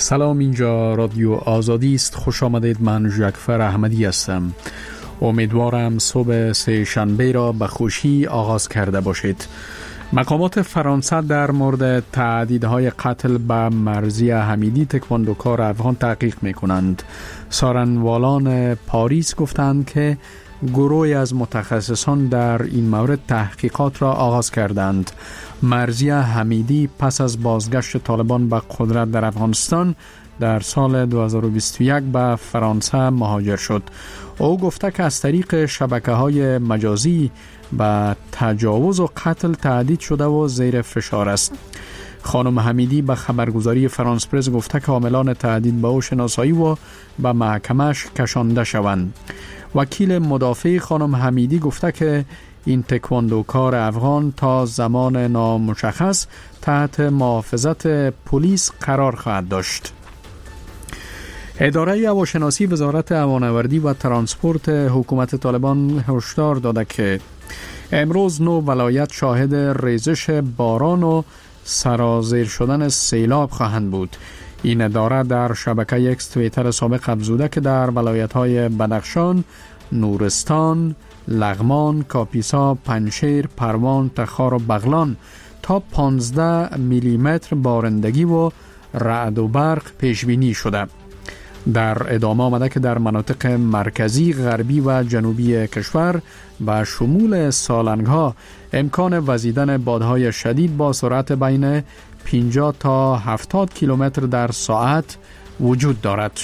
سلام، اینجا رادیو آزادی است. خوش آمدید. من جعفر احمدی هستم. امیدوارم صبح سه شنبه را به خوشی آغاز کرده باشید. مقامات فرانسه در مورد تهدیدهای قتل به مرضیه حمیدی تکواندوکار افغان تحقیق می کنند. سارنوالان پاریس گفتند که گروهی از متخصصان در این مورد تحقیقات را آغاز کردند. مرضیه حمیدی پس از بازگشت طالبان به قدرت در افغانستان در سال 2021 به فرانسه مهاجر شد. او گفته که از طریق شبکه‌های مجازی به تجاوز و قتل تهدید شده و زیر فشار است. خانم حمیدی به خبرگزاری فرانس پرس گفته که حاملان تهدید به او شناسایی و به محکمه‌اش کشانده شوند. وکیل مدافع خانم حمیدی گفته که این تکواندوکار افغان تا زمان نامشخص تحت محافظت پلیس قرار خواهد داشت. اداره هواشناسی وزارت هوانوردی و ترانسپورت حکومت طالبان هشدار داده که امروز 9 ولایت شاهد ریزش باران و سرازیر شدن سیلاب خواهند بود. این اداره در شبکه اکس توییتر سابق افزوده که در ولایت‌های بدخشان، نورستان، لغمان، کاپیسا، پنجشیر، پروان، تخار و بغلان تا 15 میلیمتر بارندگی و رعد و برق پیش بینی شده. در ادامه آمده که در مناطق مرکزی، غربی و جنوبی کشور با شمول سالنگ‌ها امکان وزیدن بادهای شدید با سرعت بین 50 تا 70 کیلومتر در ساعت وجود دارد.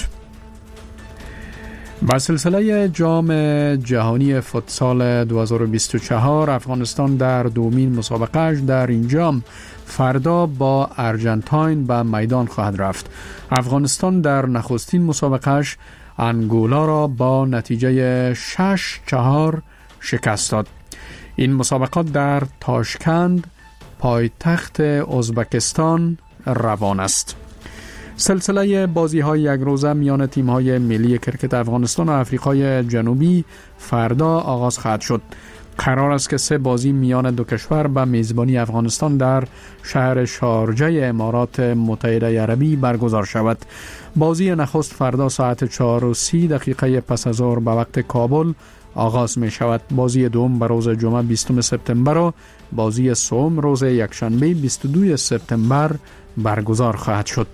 با سلسله جام جهانی فوتسال 2024 افغانستان در دومین مسابقه‌اش در این جام فردا با ارژانتین به میدان خواهد رفت. افغانستان در نخستین مسابقه‌اش انگولا را با نتیجه 6-4 شکست داد. این مسابقات در تاشکند پایتخت ازبکستان روان است. سلسله بازی‌های یک روزه میان تیم‌های ملی کرکت افغانستان و آفریقای جنوبی فردا آغاز خواهد شد. قرار است که 3 بازی میان دو کشور به میزبانی افغانستان در شهر شارجه امارات متحده عربی برگزار شود. بازی نخست فردا ساعت 4:30 پس از ظهر به وقت کابل آغاز می شود. بازی دوم به روز جمعه 20 سپتامبر و بازی سوم روز یکشنبه 22 سپتامبر برگزار خواهد شد.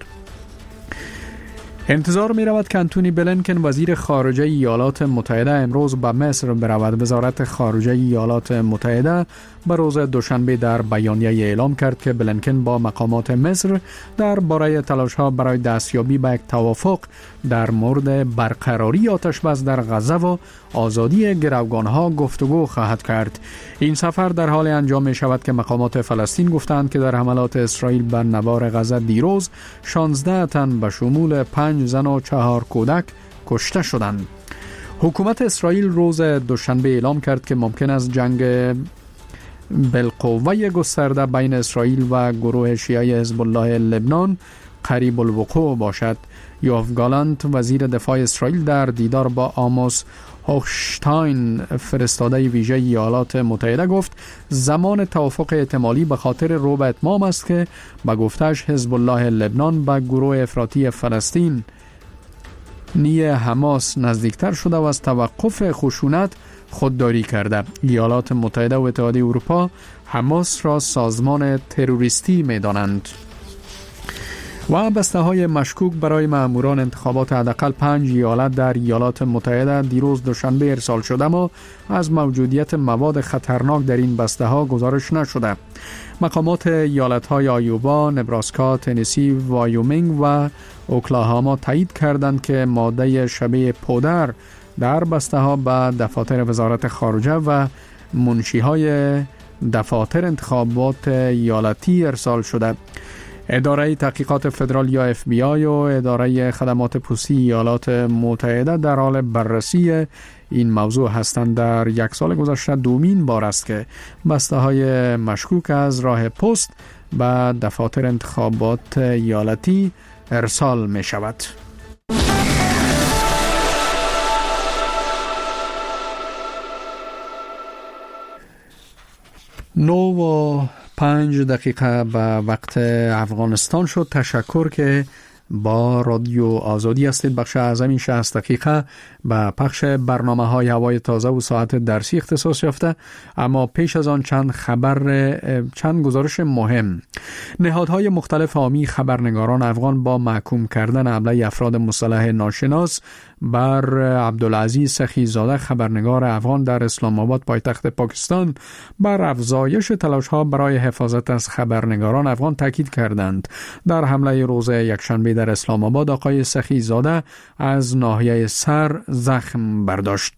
انتظار می رود که انتونی بلینکن وزیر خارجه ایالات متحده امروز به مصر برود. وزارت خارجه ایالات متحده به روز دوشنبه در بیانیه اعلام کرد که بلینکن با مقامات مصر درباره تلاش‌ها برای دستیابی به یک توافق در مورد برقراری آتش‌بس در غزه و آزادی گروگان‌ها گفتگو خواهد کرد. این سفر در حال انجام می شود که مقامات فلسطین گفتند که در حملات اسرائیل بر نوار غزه دیروز 16 تن به شمول 5 زن و 4 کودک کشته شدند. حکومت اسرائیل روز دوشنبه اعلام کرد که ممکن است جنگ بالقوه گسترده بین اسرائیل و گروه شیعه حزب الله لبنان قریب الوقوع باشد. یوآف گالانت وزیر دفاع اسرائیل در دیدار با آموس هوخشتاین فرستاده ویژه ایالات متحده گفت زمان توافق احتمالی به خاطر رو به اتمام است که به گفتش حزب الله لبنان به گروه افراطی فلسطین حماس نزدیکتر شده و از توقف خشونت خودداری کرده. ایالات متحده و اتحادیه اروپا حماس را سازمان تروریستی می دانند. و بسته‌های مشکوک برای ماموران انتخابات حداقل 5 ایالت در ایالات متحده دیروز دوشنبه ارسال شده اما از موجودیت مواد خطرناک در این بسته‌ها گزارش نشده. مقامات ایالت‌های آیووا، نبراسکا، تنسی، وایومینگ و اوکلاهاما تایید کردند که ماده شبیه پودر در بسته‌ها به دفاتر وزارت خارجه و منشی‌های دفاتر انتخابات ایالتی ارسال شده. اداره تحقیقات فدرال یا FBI و اداره خدمات پستی ایالات متحده در حال بررسی این موضوع هستند. در یک سال گذشته دومین بار است که بسته‌های مشکوک از راه پست به دفاتر انتخابات ایالتی ارسال می شود. 9:05 به وقت افغانستان شد. تشکر که با رادیو آزادی هستید. بخش اعظمی 60 دقیقه به پخش برنامه های هوای تازه و ساعت درسی اختصاص یافته، اما پیش از آن چند گزارش مهم. نهادهای مختلف حامی خبرنگاران افغان با محکوم کردن حمله افراد مسلح ناشناس بر عبدالعزیز سخیزاده خبرنگار افغان در اسلام آباد پایتخت پاکستان بر افزایش تلاش‌ها برای حفاظت از خبرنگاران افغان تاکید کردند. در حمله روز یکشنبه در اسلام آباد آقای سخیزاده از ناحیه سر زخم برداشت.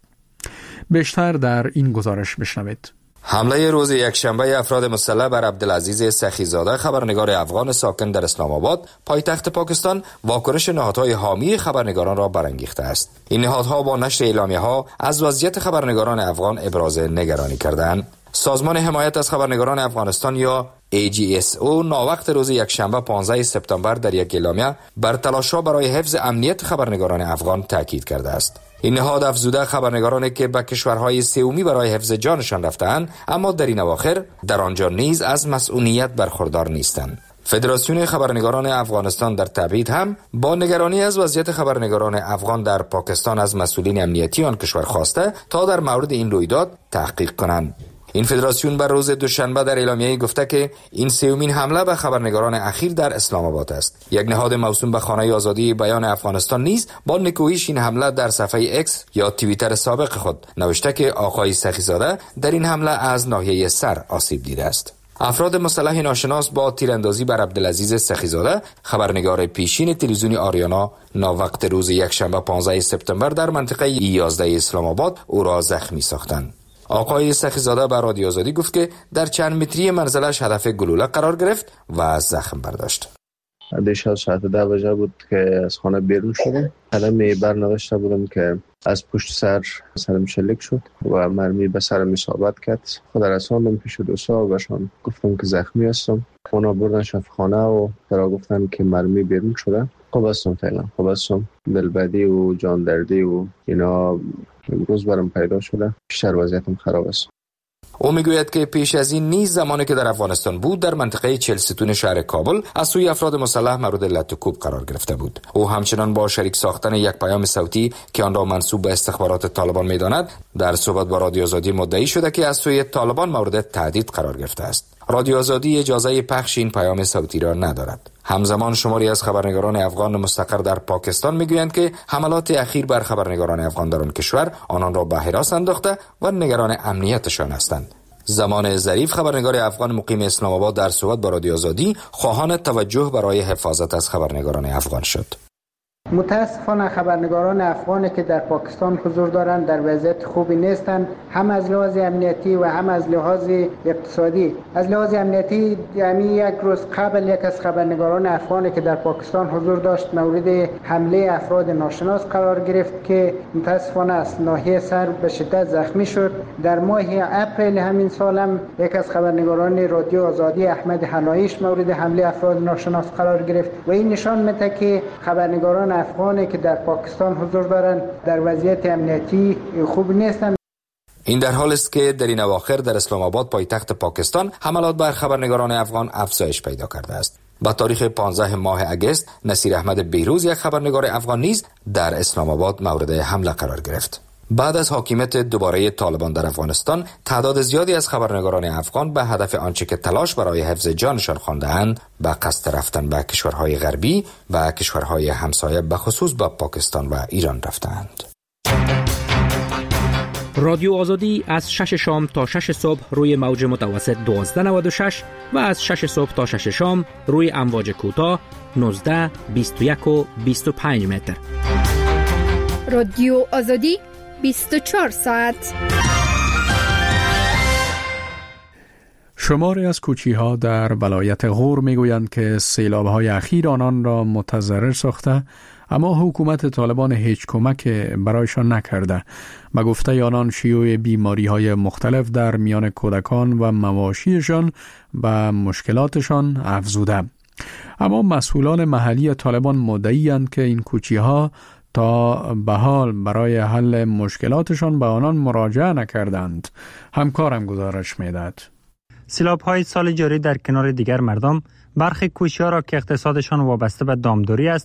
بیشتر در این گزارش بشنوید. حمله روز یکشنبه افراد مسلح بر عبدالعزیز سخیزاده خبرنگار افغان ساکن در اسلام آباد پایتخت پاکستان واکنش نهادهای حامی خبرنگاران را برانگیخته است. این نهادها با نشر اعلامیه‌ها از وضعیت خبرنگاران افغان ابراز نگرانی کردند. سازمان حمایت از خبرنگاران افغانستان یا AGSO ناوقت روز یکشنبه 15 سپتامبر در یک اعلامیه بر تلاش‌ها برای حفظ امنیت خبرنگاران افغان تاکید کرده است. این نهاد افزوده خبرنگارانی که به کشورهای سومی برای حفظ جانشان رفتند اما در این اواخر در آنجا نیز از مسئولیت برخوردار نیستند. فدراسیون خبرنگاران افغانستان در تبعید هم با نگرانی از وضعیت خبرنگاران افغان در پاکستان از مسئولین امنیتی آن کشور خواسته تا در مورد این رویداد تحقیق کنند. این فدراسیون بر روز دوشنبه در اعلامیه‌ای گفته که این سومین حمله به خبرنگاران اخیر در اسلام آباد است. یک نهاد موسوم به خانه آزادی بیان افغانستان نیز با نکوهش این حمله در صفحه ایکس یا توییتر سابق خود نوشته که آقای سخیزاده در این حمله از ناحیه سر آسیب دیده است. افراد مسلح ناشناس با تیراندازی بر عبدالعزیز سخیزاده خبرنگار پیشین تلویزیون آریانا ناوقت روز یکشنبه 15 سپتامبر در منطقه 11 اسلام آباد او را زخمی ساختند. آقای سخیزاده به رادیو آزادی گفت که در چند متری منزلش هدف گلوله قرار گرفت و زخم برداشت. دیش از ساعت 10 بجه بود که از خانه بیرون شدم. کلمه برنوشته بودم که از پشت سرم شلیک شد و مرمی به سرم اصابت کرد. خود رساندم پیش دوستا و بهشان گفتم که زخمی هستم. اونا بردن شفاخانه و درا گفتن که مرمی بیرون شده. خوب هستم فعلا، خوب هستم. دلبدی و جان دردی و اینا امروز برام پیدا شده. بیشتر وضعیتم خراب است. او میگوید که پیش از این نیز زمانی که در افغانستان بود در منطقه 40 ستون شهر کابل از سوی افراد مسلح مورد لط و کوب قرار گرفته بود. او همچنان با شریک ساختن یک پیام صوتی که آن را منسوب به استخبارات طالبان می‌داند در صحبت با رادیو آزادی مدعی شده که از سوی طالبان مورد تهدید قرار گرفته است. رادیو آزادی اجازه پخش این پیام صوتی را ندارد. همزمان شماری از خبرنگاران افغان مستقر در پاکستان میگویند که حملات اخیر بر خبرنگاران افغان در آن کشور آنان را به هراس انداخته و نگران امنیتشان هستند. زمان ظریف خبرنگار افغان مقیم اسلام آباد در صحبت با رادیو آزادی خواهان توجه برای حفاظت از خبرنگاران افغان شد. متاسفانه خبرنگاران افغانی که در پاکستان حضور دارند در وضعیت خوبی نیستند، هم از لحاظ امنیتی و هم از لحاظ اقتصادی. از لحاظ امنیتی یک روز قبل یک از خبرنگاران افغانی که در پاکستان حضور داشت مورد حمله افراد ناشناس قرار گرفت که متاسفانه از ناحیه سر به شدت زخمی شد. در ماه اپریل همین سال هم یک از خبرنگاران رادیو آزادی احمد حنایش مورد حمله افراد ناشناس قرار گرفت و این نشان میده که خبرنگاران افغانی که در پاکستان حضور دارند در وضعیت امنیتی خوب نیستند. این در حال است که در این اواخر در اسلام آباد پایتخت پاکستان حملات بر خبرنگاران افغان افزایش پیدا کرده است. با تاریخ 15 ماه اگست نصیر احمد بیروز یک خبرنگار افغان نیز در اسلام آباد مورد حمله قرار گرفت. بعد از حاکمیت دوباره طالبان در افغانستان تعداد زیادی از خبرنگاران افغان به هدف آنچه که تلاش برای حفظ جانشان خوانده‌اند به قصد رفتن به کشورهای غربی و کشورهای همسایه به خصوص به پاکستان و ایران رفتند. رادیو آزادی از 6 شام تا 6 صبح روی موج متوسط 1296 و از 6 صبح تا 6 شام روی امواج کوتاه 19 21 و 25 متر. رادیو آزادی 24 ساعت. شماری از کوچی‌ها در ولایت غور میگویند که سیلاب‌های اخیر آنان را متضرر ساخته، اما حکومت طالبان هیچ کمک برایشان نکرده. به گفته آنان شیوع بیماری‌های مختلف در میان کودکان و مواشیشان به مشکلاتشان افزوده. اما مسئولان محلی طالبان مدعی‌اند که این کوچی‌ها تا به حال برای حل مشکلاتشان به آنان مراجعه نکردند. همکارم گزارش می‌دهد. سیلاب‌های سال جاری در کنار دیگر مردم برخی کوچه‌ها را که اقتصادشان وابسته به دامداری است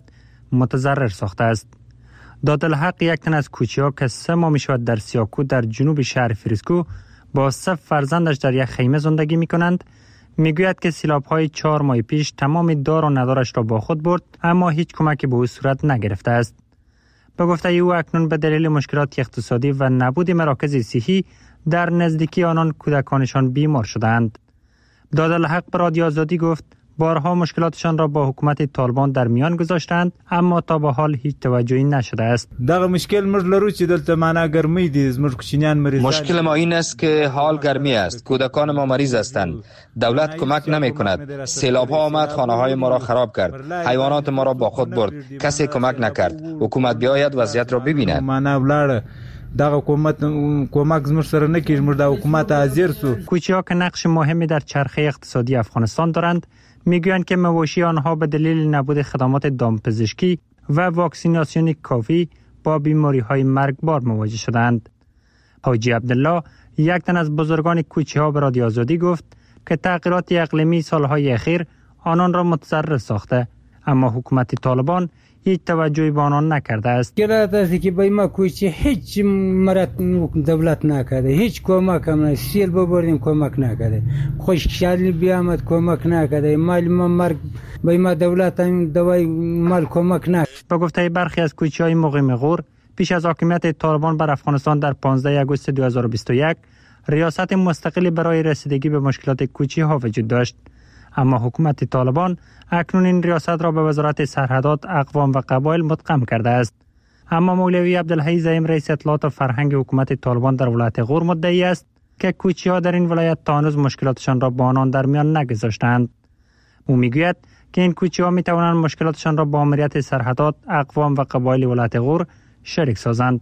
متضرر ساخته است. دادالحق یک تن از کوچی‌ها که 3 ماه می‌شود در سیاکو در جنوب شهر فریسکو با 3 فرزندش در یک خیمه زندگی می‌کنند، میگوید که سیلاب‌های 4 ماه پیش تمام دار و ندارش را با خود برد، اما هیچ کمکی به او صورت نگرفته است. به گفته او اکنون به دلیل مشکلات اقتصادی و نبود مراکز صحی در نزدیکی آنان کودکانشان بیمار شدند. دادالحق به رادیو آزادی گفت بارها مشکلاتشان را با حکومت طالبان در میان گذاشتند، اما تا به حال هیچ توجهی نشده است. دغه مشکل موږ لرو چې دلته معنا ګرمي دي، زموږ کوچنیان مریض. مشکل ما این است که حال گرمی است، کودکان ما مریض هستند، دولت کمک نمی کند، سیلاب ها آمد خانه های ما را خراب کرد، حیوانات ما را با خود برد، کسی کمک نکرد. حکومت بیاید وضعیت را ببیند. معنا ولاړ دغه حکومت کمک زموږ سره نکړي، موږ د حکومت حاضر سو. کوچی‌ها که نقش مهمی در چرخه اقتصادی افغانستان دارند میگویند که مواشی آنها به دلیل نبود خدمات دامپزشکی و واکسیناسیون کافی با بیماری‌های مرگبار مواجه شدند. حاجی عبدالله یک تن از بزرگان کوچی‌ها به رادیو آزادی گفت که تغییرات اقلیمی سالهای اخیر آنان را متضرر ساخته، اما حکومت طالبان هیچ توجهی به آنان نکرده است. گرایت است که به ما کوچی هیچ مرد دولت نکرده، هیچ کمک هم نه، سیل ببردیم کمک نکرده، خوشحالی بیامد کمک نکرده، مال ما مرگ به ما دولت هم دوای مال کمک نکرده. با گفته برخی از کوچه‌های مقیم غور، پیش از حاکمیت طالبان بر افغانستان در 15 آگوست 2021 ریاست مستقلی برای رسیدگی به مشکلات کوچه‌ها وجود داشت، اما حکومت طالبان اکنون این ریاست را به وزارت سرحدات، اقوام و قبایل مدغم کرده است. اما مولوی عبدالحی زعیم رئیس اطلاعات و فرهنگ حکومت طالبان در ولایت غور مدعی است که کوچی‌ها در این ولایت تا هنوز مشکلاتشان را با آنان در میان نگذاشتند. او میگوید که این کوچی‌ها میتوانند مشکلاتشان را با ماموریت سرحدات، اقوام و قبایل ولایت غور شریک سازند.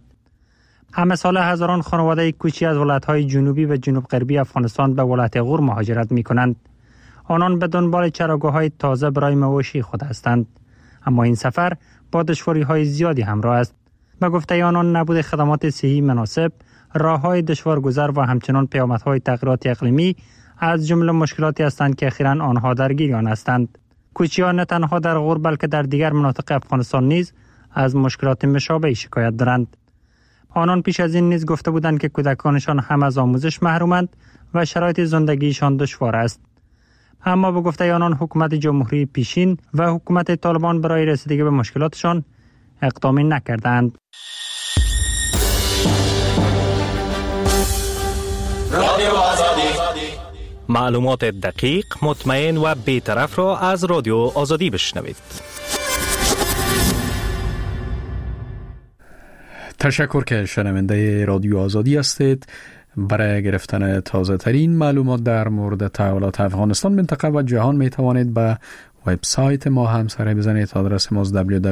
همه سال هزاران خانواده کوچی از ولایت‌های جنوبی و جنوب غربی افغانستان به ولایت غور مهاجرت می‌کنند. آنان به دنبال چراگاه‌های تازه برای مواشی خود هستند، اما این سفر با دشواری‌های زیادی همراه است. به گفته آنان نبود خدمات صحی مناسب، راه‌های دشوارگذر و همچنان پیامدهای تغییرات اقلیمی از جمله مشکلاتی هستند که اخیراً آنها درگیر آن هستند. کوچی‌ها نه تنها در غور بلکه در دیگر مناطق افغانستان نیز از مشکلات مشابهی شکایت دارند. آنان پیش از این نیز گفته بودند که کودکانشان هم از آموزش محرومند و شرایط زندگیشان دشوار است. اما به گفته آنان حکومت جمهوری پیشین و حکومت طالبان برای رسیدگی به مشکلاتشان اقدامی نکردند. معلومات دقیق، مطمئن و بی‌طرف را از رادیو آزادی بشنوید. تشکر که شنونده رادیو آزادی هستید. برای گرفتن تازه ترین معلومات در مورد تحولات افغانستان، منطقه و جهان می توانید به وبسایت ما هم سر بزنید. آدرس ما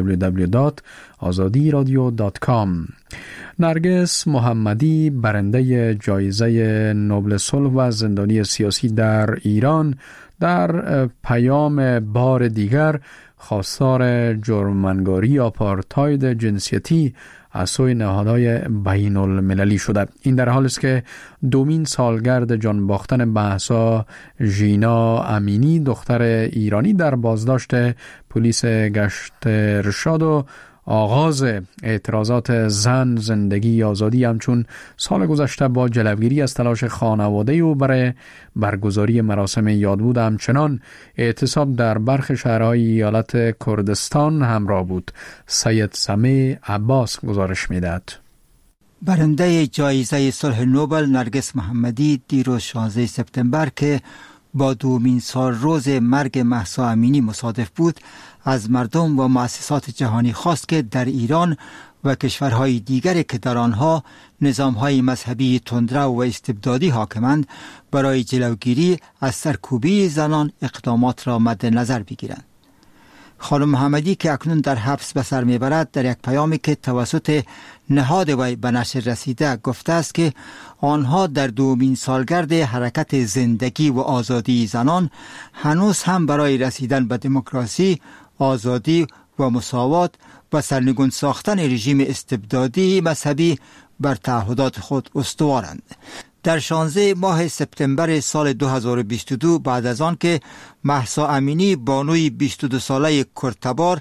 www.azadiradio.com. نرگس محمدی برنده جایزه نوبل صلح و زندانی سیاسی در ایران در پیام بار دیگر خواستار جرم‌انگاری آپارتاید جنسیتی از سوی نهادهای بین المللی شده. این در حالی است که دومین سالگرد جان باختن مهسا ژینا امینی، دختر ایرانی، در بازداشت پلیس گشت ارشاد و آغاز اعتراضات زن، زندگی، آزادی همچون سال گذشته با جلوگیری از تلاش خانواده او برای برگزاری مراسم یادبود همچنان اعتصاب در برخی شهرهای ایالت کردستان همراه بود. سید سمیع عباس گزارش می‌دهد. برنده جایزه صلح نوبل نرگس محمدی دیروز 16 سپتامبر که با دومین سال روز مرگ مهسا امینی مصادف بود، از مردم و مؤسسات جهانی خواست که در ایران و کشورهای دیگری که در آنها نظامهای مذهبی تندرو و استبدادی حاکمند برای جلوگیری از سرکوبی زنان اقدامات را مد نظر بگیرند. خانم محمدی که اکنون در حبس به سر میبرد، در یک پیامی که توسط نهاد وی به نشر رسیده گفته است که آنها در دومین سالگرد حرکت زندگی و آزادی زنان هنوز هم برای رسیدن به دموکراسی، آزادی و مساوات و سرنگون ساختن رژیم استبدادی مذهبی بر تعهدات خود استوارند. در 16 ماه سپتامبر سال 2022 بعد از آن که مهسا امینی بانوی 22 ساله کردتبار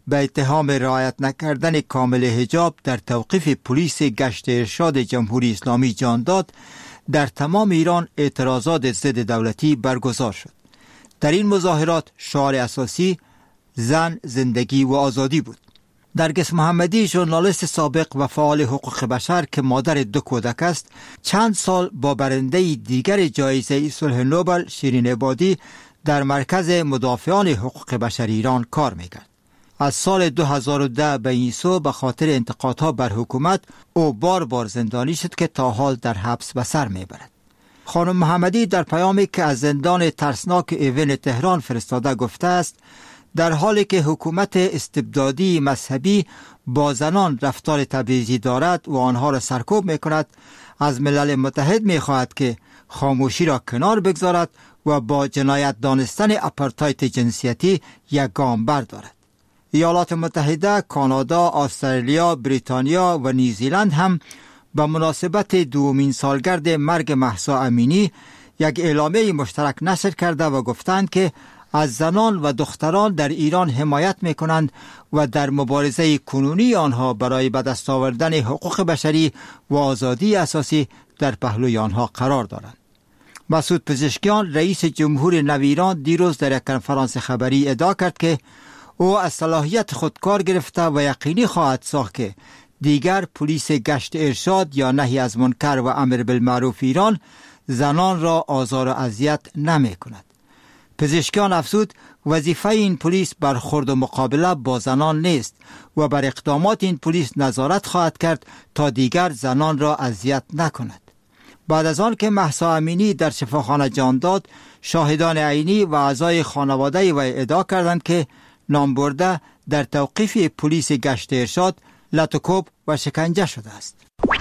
به اتهام رعایت نکردن کامل حجاب در توقیف پلیس گشت ارشاد جمهوری اسلامی جان داد، در تمام ایران اعتراضات ضد دولتی برگزار شد. در این مظاهرات شعار اساسی زن، زندگی و آزادی بود. نرگس محمدی، ژورنالیست سابق و فعال حقوق بشر که مادر 2 کودک است، چند سال با برنده دیگر جایزه صلح نوبل شیرین عبادی در مرکز مدافعان حقوق بشر ایران کار می‌کرد. از سال 2010 به این سو به خاطر انتقادها بر حکومت او بار زندانی شد که تا حال در حبس به سر میبرد. خانم محمدی در پیامی که از زندان ترسناک ایون تهران فرستاده گفته است در حالی که حکومت استبدادی مذهبی با زنان رفتار تبعیضی دارد و آنها را سرکوب میکند، از ملل متحد میخواهد که خاموشی را کنار بگذارد و با جنایت دانستن آپارتاید جنسیتی یک گام بردارد. ایالات متحده، کانادا، استرالیا، بریتانیا و نیوزیلند هم به مناسبت 2مین سالگرد مرگ مهسا امینی یک اعلامیه مشترک نشر کرده و گفتند که از زنان و دختران در ایران حمایت میکنند و در مبارزه کنونی آنها برای به دست آوردن حقوق بشری و آزادی اساسی در پهلوی آنها قرار دارند. مسعود پزشکیان، رئیس جمهور نو ایران، دیروز در یک کنفرانس خبری ادعا کرد که او از صلاحیت خود کار گرفته و یقینی خواهد ساخت که دیگر پلیس گشت ارشاد یا نهی از منکر و امر بالمعروف ایران زنان را آزار و اذیت نمی کند. پزشکیان افزود وظیفه این پلیس برخورد و مقابله با زنان نیست و بر اقدامات این پلیس نظارت خواهد کرد تا دیگر زنان را اذیت نکند. بعد از آن که مهسا امینی در شفاخانه جان داد، شاهدان عینی و اعضای خانواده و ادعا کردند که نامبرده در توقیف پلیس گشت ارشاد لط و کوب و شکنجه شده است.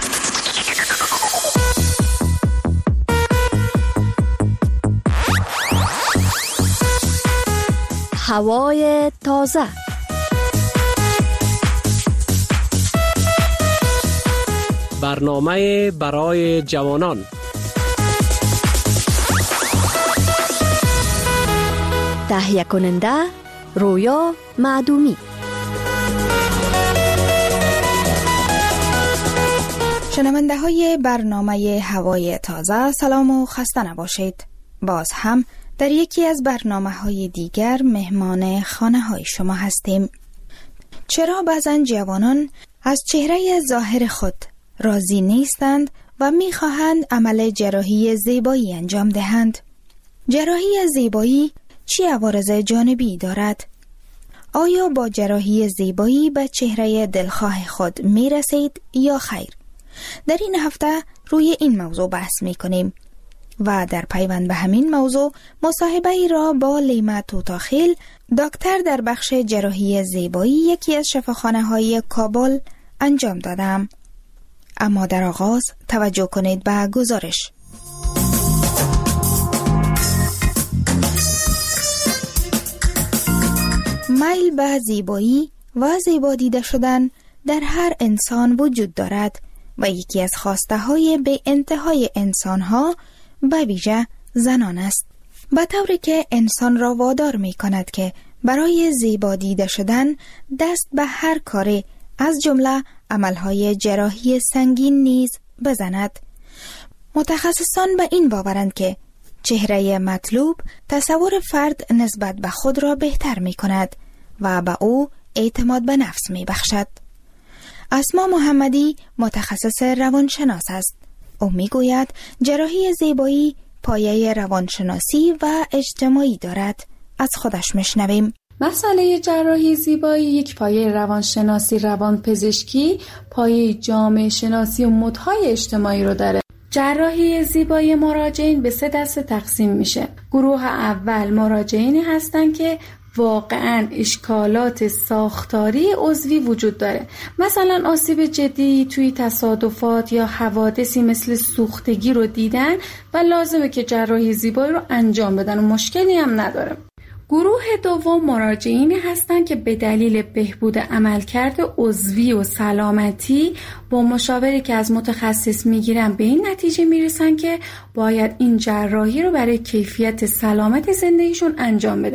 هوای تازه. برنامه برای جوانان. تهیه کننده رویا معدومی. شنونده های برنامه هوای تازه، سلام و خسته نباشید. باز هم در یکی از برنامه های دیگر مهمان خانه های شما هستیم. چرا بعضن جوانان از چهره ظاهر خود راضی نیستند و میخواهند عمل جراحی زیبایی انجام دهند؟ جراحی زیبایی چه عوارض جانبی دارد؟ آیا با جراحی زیبایی به چهره دلخواه خود میرسید یا خیر؟ در این هفته روی این موضوع بحث میکنیم و در پیوند به همین موضوع مصاحبه ای را با لیما توتاخیل، دکتر در بخش جراحی زیبایی یکی از شفاخانه های کابل انجام دادم. اما در آغاز توجه کنید به گزارش. میل به زیبایی و زیبا دیده شدن در هر انسان وجود دارد و یکی از خواسته های به انتهای انسان ها به ویژه زنان است، به طوری که انسان را وادار می کند که برای زیبا دیده شدن دست به هر کاری از جمله عملهای جراحی سنگین نیز بزند. متخصصان به این باورند که چهره مطلوب تصور فرد نسبت به خود را بهتر می کند و به او اعتماد به نفس می بخشد. اسما محمدی متخصص روانشناس است. او می گوید جراحی زیبایی پایه روانشناسی و اجتماعی دارد. از خودش میشنویم. مسئله جراحی زیبایی یک پایه روانشناسی، روانپزشکی، پایه جامعه شناسی و مدهای اجتماعی رو داره. جراحی زیبایی مراجعین به 3 دسته تقسیم میشه. گروه اول مراجعینی هستن که واقعاً اشکالات ساختاری عضوی وجود داره، مثلا آسیب جدی توی تصادفات یا حوادثی مثل سوختگی رو دیدن و لازمه که جراحی زیبایی رو انجام بدن و مشکلی هم نداره. گروه دوم مراجعینی هستن که به دلیل بهبود عملکرد عضوی و سلامتی با مشاوری که از متخصص میگیرن به این نتیجه میرسن که باید این جراحی رو برای کیفیت سلامت زندگیشون انجام بدن.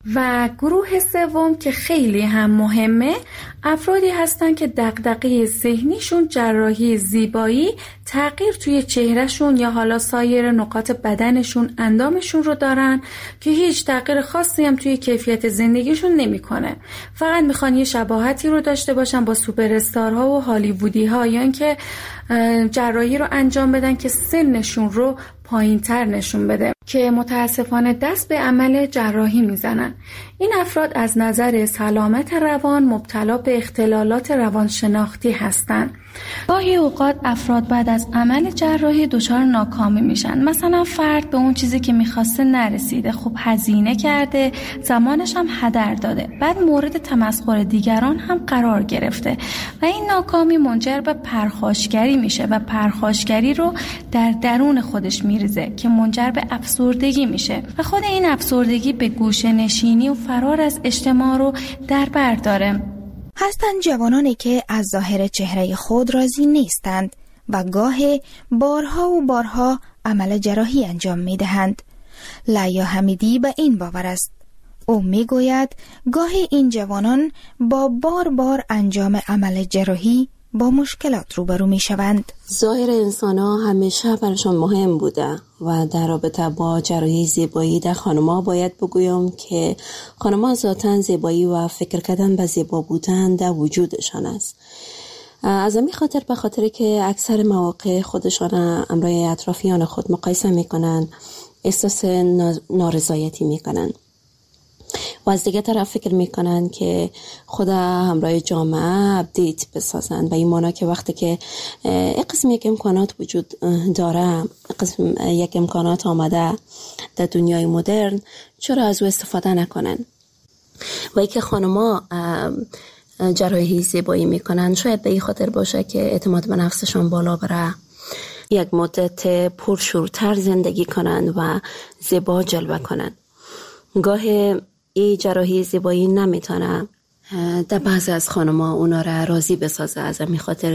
و گروه سوم که خیلی هم مهمه، افرادی هستن که دغدغه ذهنیشون جراحی زیبایی، تغییر توی چهرهشون یا حالا سایر نقاط بدنشون، اندامشون رو دارن که هیچ تغییر خاصی هم توی کیفیت زندگیشون نمیکنه. فقط میخوان یه شباهتی رو داشته باشن با سوپر استارها و هالیوودی ها، یا اینکه جراحی رو انجام بدن که سنشون رو پایین‌تر نشون بده، که متاسفانه دست به عمل جراحی میزنن. این افراد از نظر سلامت روان مبتلا به اختلالات روانشناختی هستند. گاهی اوقات افراد بعد از عمل جراحی دچار ناکامی میشن. مثلا فرد به اون چیزی که میخواسته نرسیده، خوب هزینه کرده، زمانش هم هدر داده، بعد مورد تمسخر دیگران هم قرار گرفته و این ناکامی منجر به پرخاشگری میشه و پرخاشگری رو در درون خودش میریزه که منجر به افسردگی میشه و خود این افسردگی به گوشه نشینی و فرار از اجتماع رو در بر داره. هستند جوانانی که از ظاهر چهره خود راضی نیستند و گاهی بارها و بارها عمل جراحی انجام می دهند. لیا حمیدی به این باور است. او می گوید گاهی این جوانان با بار انجام عمل جراحی با مشکلات روبرو می شوند. ظاهر انسان ها همیشه برشان مهم بوده و در رابطه با جراحی زیبایی در خانم‌ها باید بگویم که خانم‌ها ذاتاً زیبایی و فکر کردن به زیبا بودن در وجودشان است. از همین خاطر به خاطر که اکثر مواقع خودشان امرای اطرافیان خود مقایسه میکنن، احساس نارضایتی میکنن و از دیگه طرف فکر میکنن که خدا همراه جامعه اپدیت بسازن، و این معنی که وقتی که قسم یک امکانات وجود داره، قسم یک امکانات آمده در دنیای مدرن، چرا از او استفاده نکنن؟ و ای که خانما جراحی زیبایی میکنن شاید به این خاطر باشه که اعتماد به نفسشان بالا بره، یک مدت پرشورتر زندگی کنن و زیبا جلوه کنن. گاهی این جراحی زیبایی نمیتونه در بعضی از خانم‌ها اونا را راضی بسازه، از همین خاطر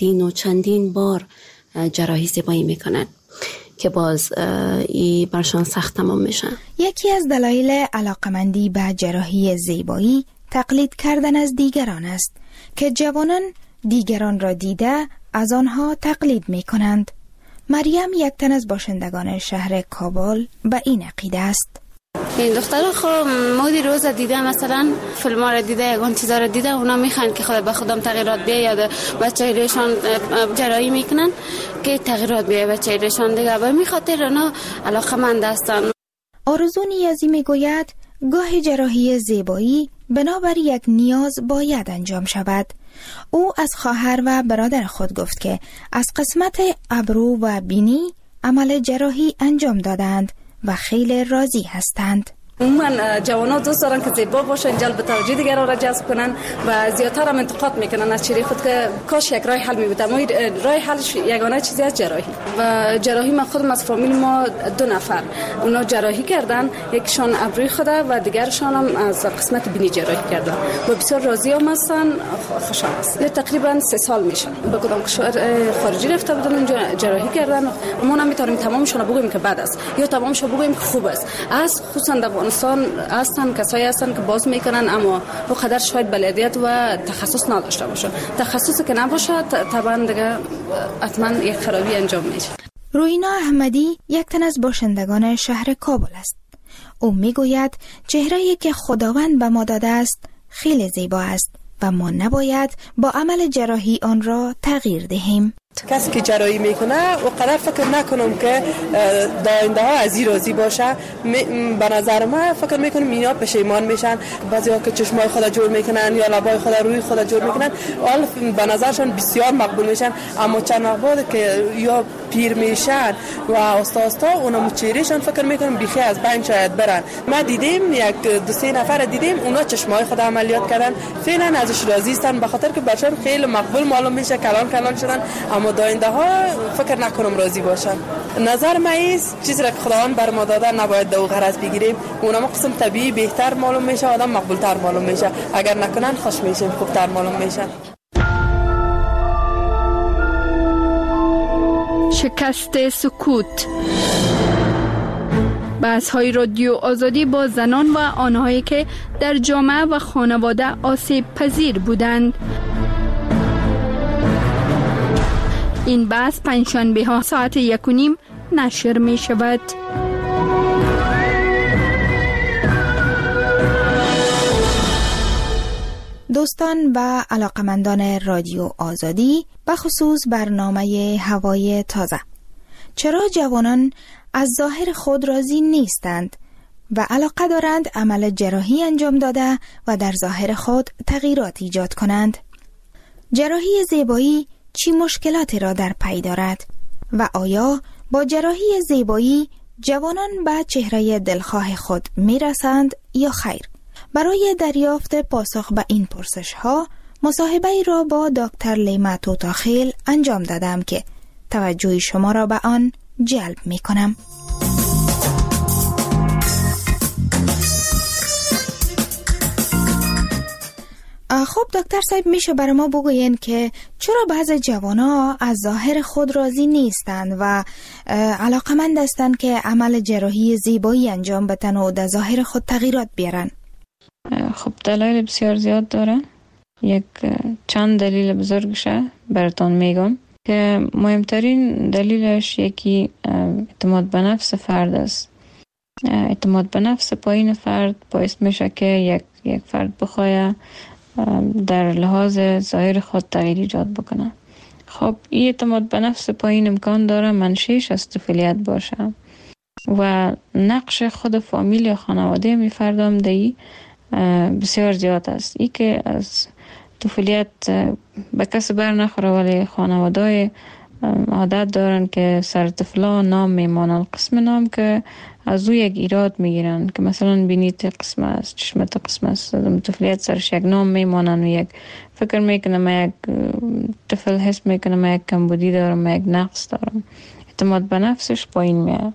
چندین بار جراحی زیبایی میکنن که باز این برشان سخت تمام میشن. یکی از دلایل علاقمندی به جراحی زیبایی تقلید کردن از دیگران است که جوانان دیگران را دیده از آنها تقلید میکنند. مریم یک تن از باشندگان شهر کابل به این عقیده است. این دخترها خب مودی روز دیده، مثلا فیلم ها را دیده، یگان چیزا را دیده، اونا میخوان که خود به خودم تغییرات بیاید یا به چهرهشان جراحی میکنن که تغییرات بیاید به چهرهشان دیگه، و میخاطر اونا علاقمند هستن. آرزو نیازی میگوید گاه جراحی زیبایی بنابر یک نیاز باید انجام شود. او از خواهر و برادر خود گفت که از قسمت ابرو و بینی عمل جراحی انجام دادند و خیلی راضی هستند. عموما جوانان دوست دارن که زیبا باشن، جلب توجه دیگران را جذب کنن و زیادتر هم انتقاد میکنن از چهره خود که کاش یک راه حل میبود. اما راه حلش یگانه چیزی از جراحی و جراحی. من خودم از فامیل ما 2 نفر اونا جراحی کردن، یکشان ابروی خود و دیگرشان هم از قسمت بینی جراحی کردن و بسیار راضی هم هستن، خوشحال هستن. تقریبا 3 سال میشه به کدام کشور خارجی رفته بودن اونجا جراحی کردن. ما نمیتونیم تمامشون بگوییم که بد است یا تمامش بگوییم که خوب است. از خصوصا افغانستان هستن کسایی هستن که باز میکنن اما به قدر شاید بلدیت و تخصص نداشته باشن. تخصصی که نباشه طبعا دیگه حتما یک خرابی انجام میشه. روینا احمدی یک تن از باشندگان شهر کابل است. او میگوید چهره‌ای که خداوند به ما داده است خیلی زیبا است و ما نباید با عمل جراحی آن را تغییر دهیم. کسی که جراحی میکنه و قدر فکر نکنم که داینده ها از این راضی باشه. به نظر من فکر میکنم اینا پشیمان میشن. بعضی ها که چشمای خود جور میکنن یا لبای خود روی خود جور میکنن حال به نظرشان بسیار مقبول میشن، اما چند وقت بعد که یا پیر میشن و آستا اونا چهرهشان فکر میکنم بیخی از بین شاید برن. ما دیدیم یک 2-3 نفر دیدیم اونا چشمای خود عملیات کردن، فعلا ازش راضی هستن به خاطر که برشان خیلی مقبول معلوم میشه، کلان شدن، اما داینده ها فکر نکنم راضی باشن. نظر من است چیزی را که خداوند بر ما داده نباید دو غرض بگیریم. اونم قسم طبیعی بهتر معلوم میشه، آدم مقبول تر معلوم میشه. اگر نکنن خوش میشیم، خوبتر معلوم میشه. شکست سکوت. بحث‌های رادیو آزادی با زنان و آنهایی که در جامعه و خانواده آسیب پذیر بودند. این بحث پنجشنبه ها ساعت 1:30 نشر می شود. دوستان و علاقمندان رادیو آزادی، بخصوص برنامه هوای تازه، چرا جوانان از ظاهر خود راضی نیستند و علاقه دارند عمل جراحی انجام داده و در ظاهر خود تغییرات ایجاد کنند؟ جراحی زیبایی چی مشکلاتی را در پی دارد و آیا با جراحی زیبایی جوانان به چهره دلخواه خود میرسند یا خیر؟ برای دریافت پاسخ به این پرسش ها مصاحبه را با دکتر لیما توتاخیل انجام دادم که توجه شما را به آن جلب می کنم. خب دکتر صاحب، میشه برای ما بگوین که چرا بعضی جوانا از ظاهر خود راضی نیستند و علاقمند هستند که عمل جراحی زیبایی انجام بدن و در ظاهر خود تغییرات بیارن؟ خب دلایل بسیار زیاد داره. یک چند دلیل بزرگشه براتون میگم که مهمترین دلیلش یکی اعتماد به نفس فرد است. اعتماد به نفس پایین فرد باعث میشه که یک فرد بخواه در لحاظ ظاهر خود تغییر ایجاد بکنه. خب این اعتماد به نفس پایین امکان داره منشأش از طفولیت باشه و نقش خود فامیل یا خانواده می فردام دی بسیار زیاد است. ای که از طفولیت به کس بر نخوره ولی خانواده عادت دارن که سر طفلا نام میمانن، قسم نام که از او یک ایراد میگیرن که مثلا بینیت قسم است، چشمت قسم است، طفولیت سرش یک نام میمانن و یک فکر میکنه ما یک طفل حس میکنه ما یک کمبودی دارم، ما یک نقص دارم، اعتماد به نفسش پایین میاد.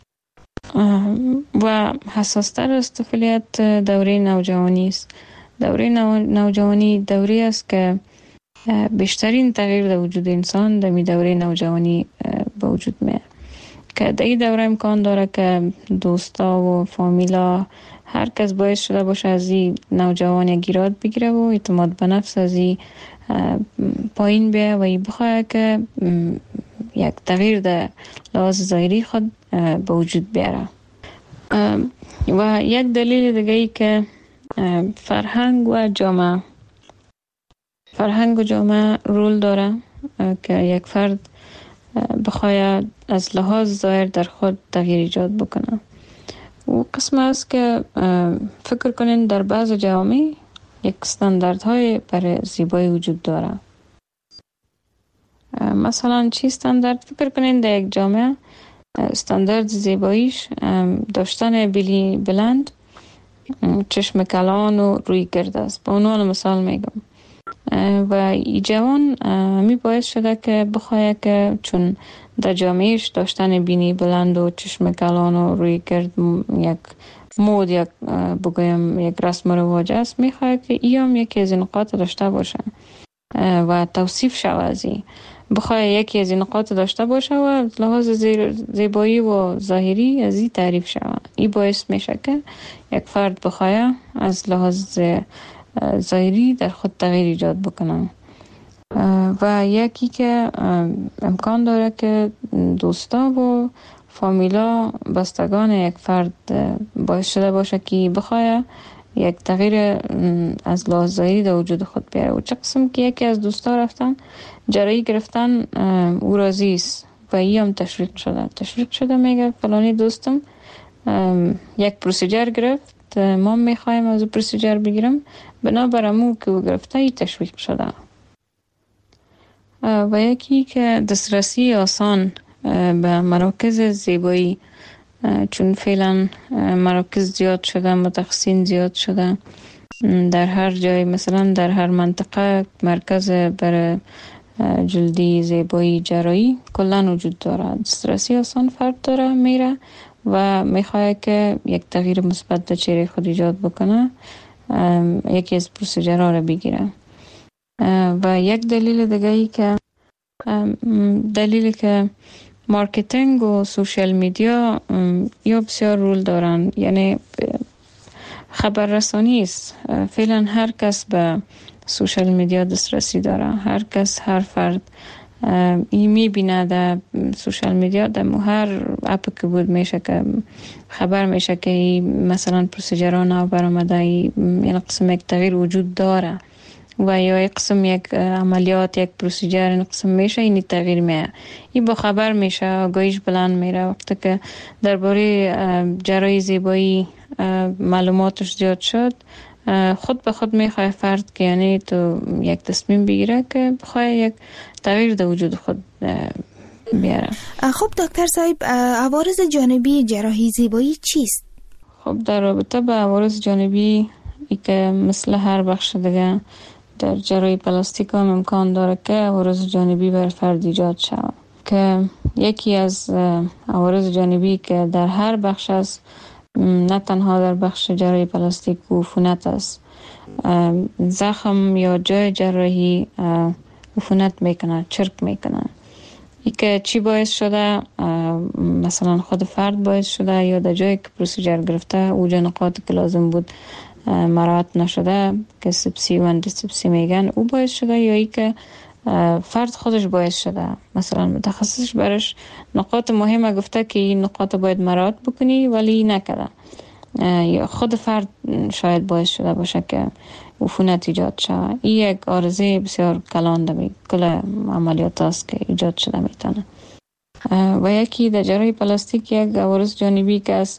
و حساستر از طفولیت دوره نوجوانی است. دوره نوجوانی دوره است که بیشترین تغییر در وجود انسان در دوره نوجوانی به وجود میاد که در این دوره امکان داره که دوستا و فامیلا هر کس باعث شده باشه از این نوجوان گیراد بگیره و اعتماد به نفس از این پایین بیه و این بخواه که یک تغییر در لحاظ ظاهری خود به وجود بیاره. و یک دلیل دیگه ای که فرهنگ و جامعه رول داره که یک فرد بخواد از لحاظ ظاهر در خود تغییر ایجاد بکنه. و قسم است که فکر کنین در بعض جوامع یک استانداردهای برای زیبایی وجود داره. مثلا چی استاندارد؟ فکر کنین در یک جامعه استاندارد زیباییش داشتن بیلی بلند، چشم کلان و روی گرد است. به عنوان مثال میگم. و ای جوان می باعث شده که بخواه که چون در جامعهش داشتن بینی بلند و چشم کلان و روی گرد یک مود، یک بگویم یک رسم و رواج است، میخواه که ای هم یکی از این نقاط داشته باشه و توصیف شود از این. بخواه یکی از این نقاط داشته باشه و لحاظ زیبایی و ظاهری از این تعریف شود. این باعث میشه که یک فرد بخواه از لحاظ ظاهری در خود تغییر ایجاد بکنن. و یکی که امکان داره که دوستا و فامیلا بستگان یک فرد باعث شده باشه که بخواه یک تغییر از لحاظ ظاهری در وجود خود بیاره. و چه قسم که یکی از دوستا رفتن جراحی گرفتن او راضی است و ای هم تشویق شده میگه فلانی دوستم یک پروسیجر گرفت، ما میخوایم از او پروسیجر بگیرم، بنابر امو که او گرفته ای تشویق شده. و یکی که دسترسی آسان به مراکز زیبایی، چون فعلا مراکز زیاد شده، متخصصین زیاد شده در هر جای، مثلا در هر منطقه مرکز برای جلدی زیبایی جراحی کلن وجود داره. دسترسی آسان فرد داره میره و میخواه که یک تغییر مثبت در چهره خود ایجاد بکنه، یکی از پروسیجرها را بگیره. و یک دلیل دیگه ای که مارکتینگ و سوشال میدیا یا بسیار رول دارن. یعنی خبررسانی است. فعلا هر کس به سوشال میدیا دسترسی داره. هر کس، هر فرد این میبینه در سوشال میدیا، در هر اپ که بود میشه که خبر میشه که مثلا پروسیجرها نو برآمده، یعنی قسم یک تغییر وجود داره و یا یک قسم یک عملیات، یک پروسیجر این قسم میشه، این تغییر میه، این با خبر میشه، آگاهیش بلند میره. وقتی که درباره جراحی زیبایی معلوماتش زیاد شد، خود به خود میخواه فرد که یعنی تو یک تصمیم بگیره که بخواه یک تغییر در وجود خود بیاره. خب دکتر صاحب، عوارض جانبی جراحی زیبایی چیست؟ خب در رابطه با عوارض جانبی ای که مثل هر بخش دیگه در جراحی پلاستیک هم امکان داره که عوارض جانبی بر فرد ایجاد شود، که یکی از عوارض جانبی که در هر بخش است، نه تنها در بخش جراحی پلاستیک و عفونت است. زخم یا جای جراحی عفونت میکنه، چرک میکنه. ای که چی باعث شده؟ مثلا خود فرد باعث شده، یا در جایی که پروسیجر گرفته اوجا نقاط که لازم بود مراعات نشده که سپسی و اندوسپسی میگن، او باعث شده، یا ای که فرد خودش باعث شده. مثلا متخصصش برش نقاط مهمه گفته که این نقاط باید مراعات بکنی ولی نکرده، یا خود فرد شاید باعث شده باشه که عفونت ایجاد شود. این یک عارضه بسیار کلان در کل عملیات است که ایجاد شده میتونه. و یکی در جراحی پلاستیک یک عوارض جانبی که است،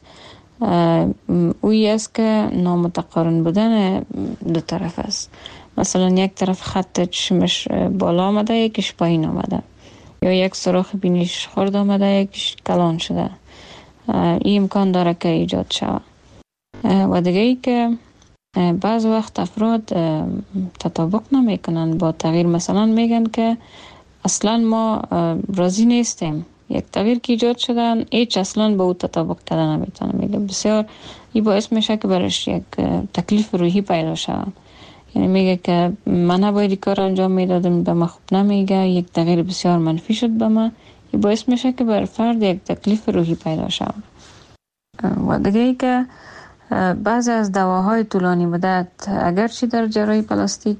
اوی است که نامتقارن بودن دو طرف است. مثلا یک طرف خط چشمش بالا آمده، یکیش پایین آمده، یا یک سوراخ بینیش خرد آمده، یکیش کلان شده. این امکان داره که ایجاد شود. و دیگه ای که بعض وقت افراد تطابق نمیکنن با تغییر. مثلا میگن که اصلا ما راضی نیستیم، یک تغییر که ایجاد شدن هیچ اصلا با او تطابق کردن نمیتونه. میگه بسیار این باعث میشه که برش یک تکلیف روحی پیدا شود. یعنی میگه که من نباید کار انجام میدادم، به من خوب نمیگه، یک تغییر بسیار منفی شد به من. این باعث میشه که بر فرد یک تکلیف روحی پیدا شود. و دیگه ای که بعضی از دواهای طولانی مدت، اگرچه در جراحی پلاستیک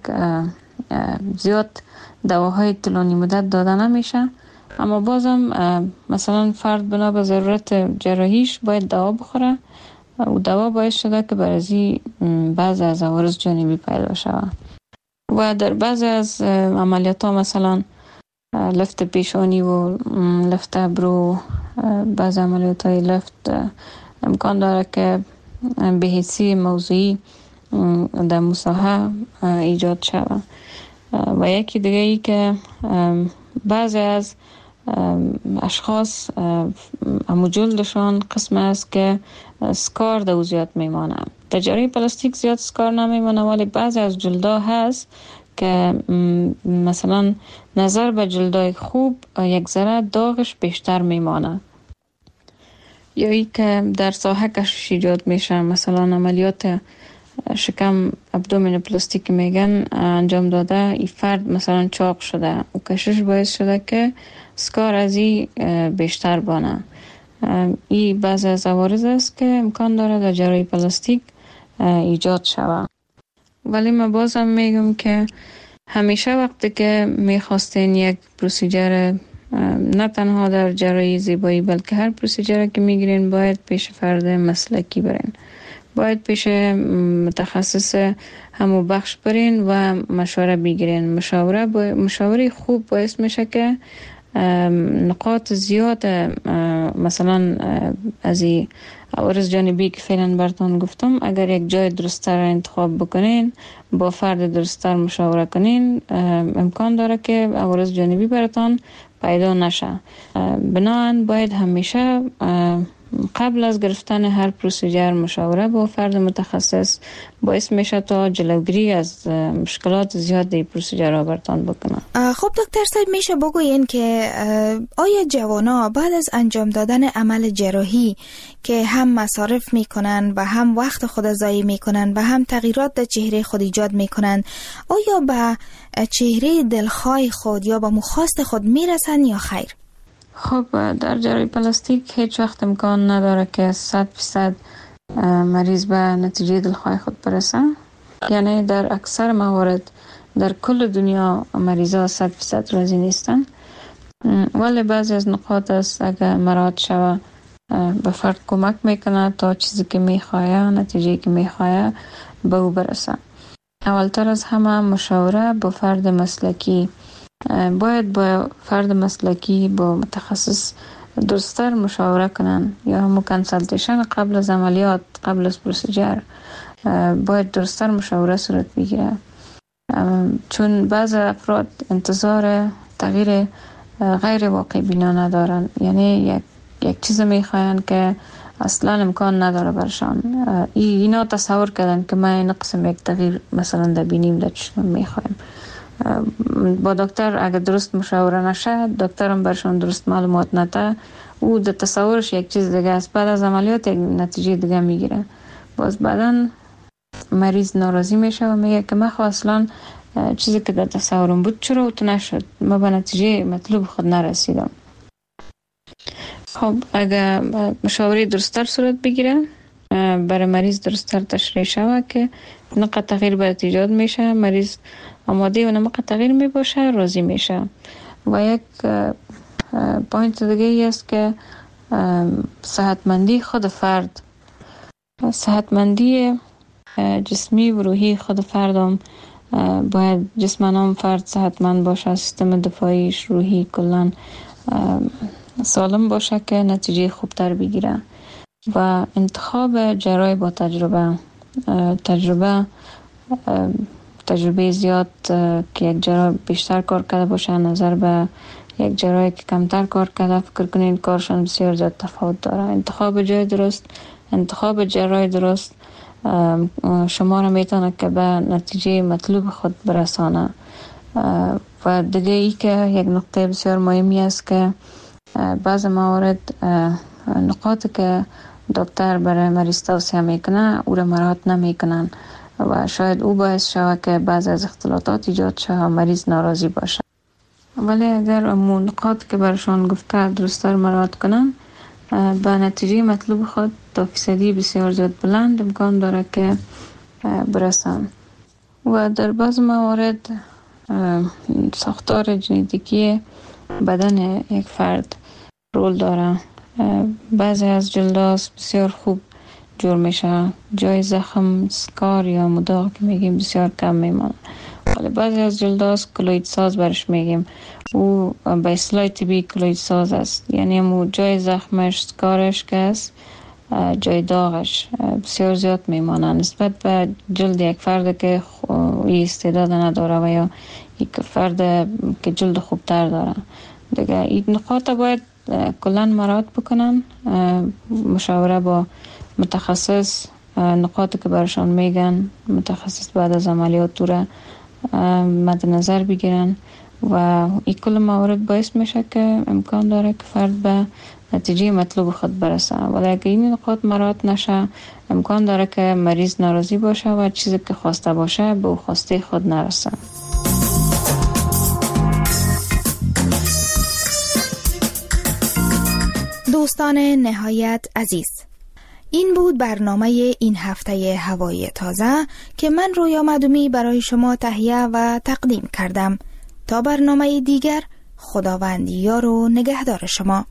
زیاد دواهای طولانی مدت داده نمیشه، اما بازم مثلا فرد بنا به ضرورت جراحیش باید دوا بخوره و دوا باعث شده که برازی بعضی از عوارض جانبی پیدا شود. و در بعضی از عملیات ها، مثلا لفت پیشانی و لفت ابرو، بعضی عملیات های لفت امکان داره که بهیسی موضوعی در مساحه ایجاد شود. و یکی دیگه ای که بعضی از اشخاص امو جلدشان قسم است که سکار در زیاد میمانه. در جراحی پلاستیک زیاد سکار نمیمانه، ولی بعضی از جلدا هست که مثلا نظر به جلدای خوب یک ذره داغش بیشتر میمانه. یا ای که در ساحه کشش ایجاد میشه، مثلا عملیات شکم ابدومین پلاستیک میگن انجام داده، این فرد مثلا چاق شده و کشش باعث شده که سکار از این بیشتر بانه. این بعضی از عوارض است که امکان داره در جراحی پلاستیک ایجاد شود. ولی من بازم میگم که همیشه وقتی که میخواستین یک پروسیجر، نه تنها در جراحی زیبایی بلکه هر پروسیجر که میگیرین، باید پیش فرد مسلکی برین، باید پیش متخصص همو بخش برین و مشوره بگیرین. مشوره خوب باعث میشه که نقاط زیاد، مثلا از این عوارض جانبی که فعلا براتون گفتم، اگر یک جای درست‌تر انتخاب بکنین، با فرد درست‌تر مشاوره کنین، امکان داره که عوارض جانبی براتون پیدا نشه. بنابراین باید همیشه قبل از گرفتن هر پروسیجر مشاوره با فرد متخصص باعث میشه تا جلوگیری از مشکلات زیاد در پروسیجر را برتان بکنه. خب دکتر صاحب، میشه بگوین که آیا جوانا بعد از انجام دادن عمل جراحی که هم مصارف میکنن و هم وقت خود ضایع میکنن و هم تغییرات در چهره خود ایجاد میکنن، آیا به چهره دلخواه خود یا به مخواست خود میرسن یا خیر؟ خب در جراحی پلاستیک هیچ وقت امکان نداره که 100% مریض به نتیجه دلخواه خود برسه. یعنی در اکثر موارد در کل دنیا مریضا 100% راضی نیستن، ولی بعضی از نقاط است اگر مراعات شود به فرد کمک میکنه تا چیزی که میخواه، نتیجه که میخواه به او برسه. اولتر از همه مشاوره با فرد مسلکی. باید با فرد مسلکی با متخصص درستر مشاوره کنن، یا همون کنسلتیشن قبل از عملیات، قبل از پروسیجر باید درستر مشاوره صورت بگیره، چون بعض افراد انتظار تغییر غیر واقع بینانه دارن. یعنی یک چیز میخواین که اصلا امکان نداره برشان. اینا تصور کردن که ما این قسم یک تغییر مثلا در بینیم در چشم میخوایم. با دکتر اگر درست مشاوره نشه، دکتر هم برشان درست معلومات نده، او در تصورش یک چیز دیگه است، بعد از عملیات یک نتیجه دیگه میگیره. باز بعدن مریض ناراضی میشه و میگه که من اصلا چیزی که در تصورم بود چرا اوتو نشد، ما به نتیجه مطلوب خود نرسیدم. خب اگر مشاوره درستر صورت بگیره، برای مریض درستر تشریح شود که نقطه تغییر باید ایجاد میشه، مریض آماده و نقطه تغییر میباشه، راضی میشه. و یک پوینت دیگه ای است که صحتمندی خود فرد، صحتمندی جسمی و روحی خود فردم باید جسمانم فرد صحتمند باشه، سیستم دفاعیش روحی کلان سالم باشه که نتیجه خوبتر بگیره. و انتخاب جراح با تجربه زیاد که یک جراح بیشتر کار کرده باشه نظر به یک جراحی که کمتر کار کرده، فکر کنین کارشان بسیار زیاد تفاوت داره. انتخاب جای درست، انتخاب جراح درست شما را میتونه که به نتیجه مطلوب خود برسانه. و دیگه ای که یک نقطه بسیار مهمی است که بعض موارد نقاط که دکتر برای مریض توصیه میکنه او را مراعات نمیکنن و شاید او باعث شود که بعض از اختلالات ایجاد شود و مریض ناراضی باشه. ولی اگر امون نقاط که برشان گفته درستر مراعات کنن، به نتیجه مطلوب خود تا فیصدی بسیار زیاد بلند امکان داره که برسن. و در بعض موارد ساختار ژنتیکی بدن یک فرد رول داره. بعضی از جلداست بسیار خوب جور میشه، جای زخم، سکار یا مداغ که میگیم بسیار کم میمونه. ولی بعضی از جلداست کلوید ساز برش میگیم، او به اصطلاح طبی کلوید ساز است. یعنی مو جای زخمش، سکارش که است، جای داغش بسیار زیاد میمانه نسبت به جلد یک فرد که استعداد نداره و یا یک فرد که جلد خوبتر داره. دیگه این نقاط باید کلان مراعات بکنن، مشاوره با متخصص، نقاطی که برشان میگن متخصص بعد از عملیات را مد نظر بگیرن و این کل موارد باعث میشه که امکان داره که فرد به نتیجه مطلوب خود برسه. ولی اگه این نقاط مراعات نشه، امکان داره که مریض ناراضی باشه و چیزی که خواسته باشه به او خواسته خود نرسه. دوستان نهایت عزیز، این بود برنامه این هفته هوای تازه که من رویا مدومی برای شما تهیه و تقدیم کردم. تا برنامه دیگر، خداوند یار و نگهدار شما.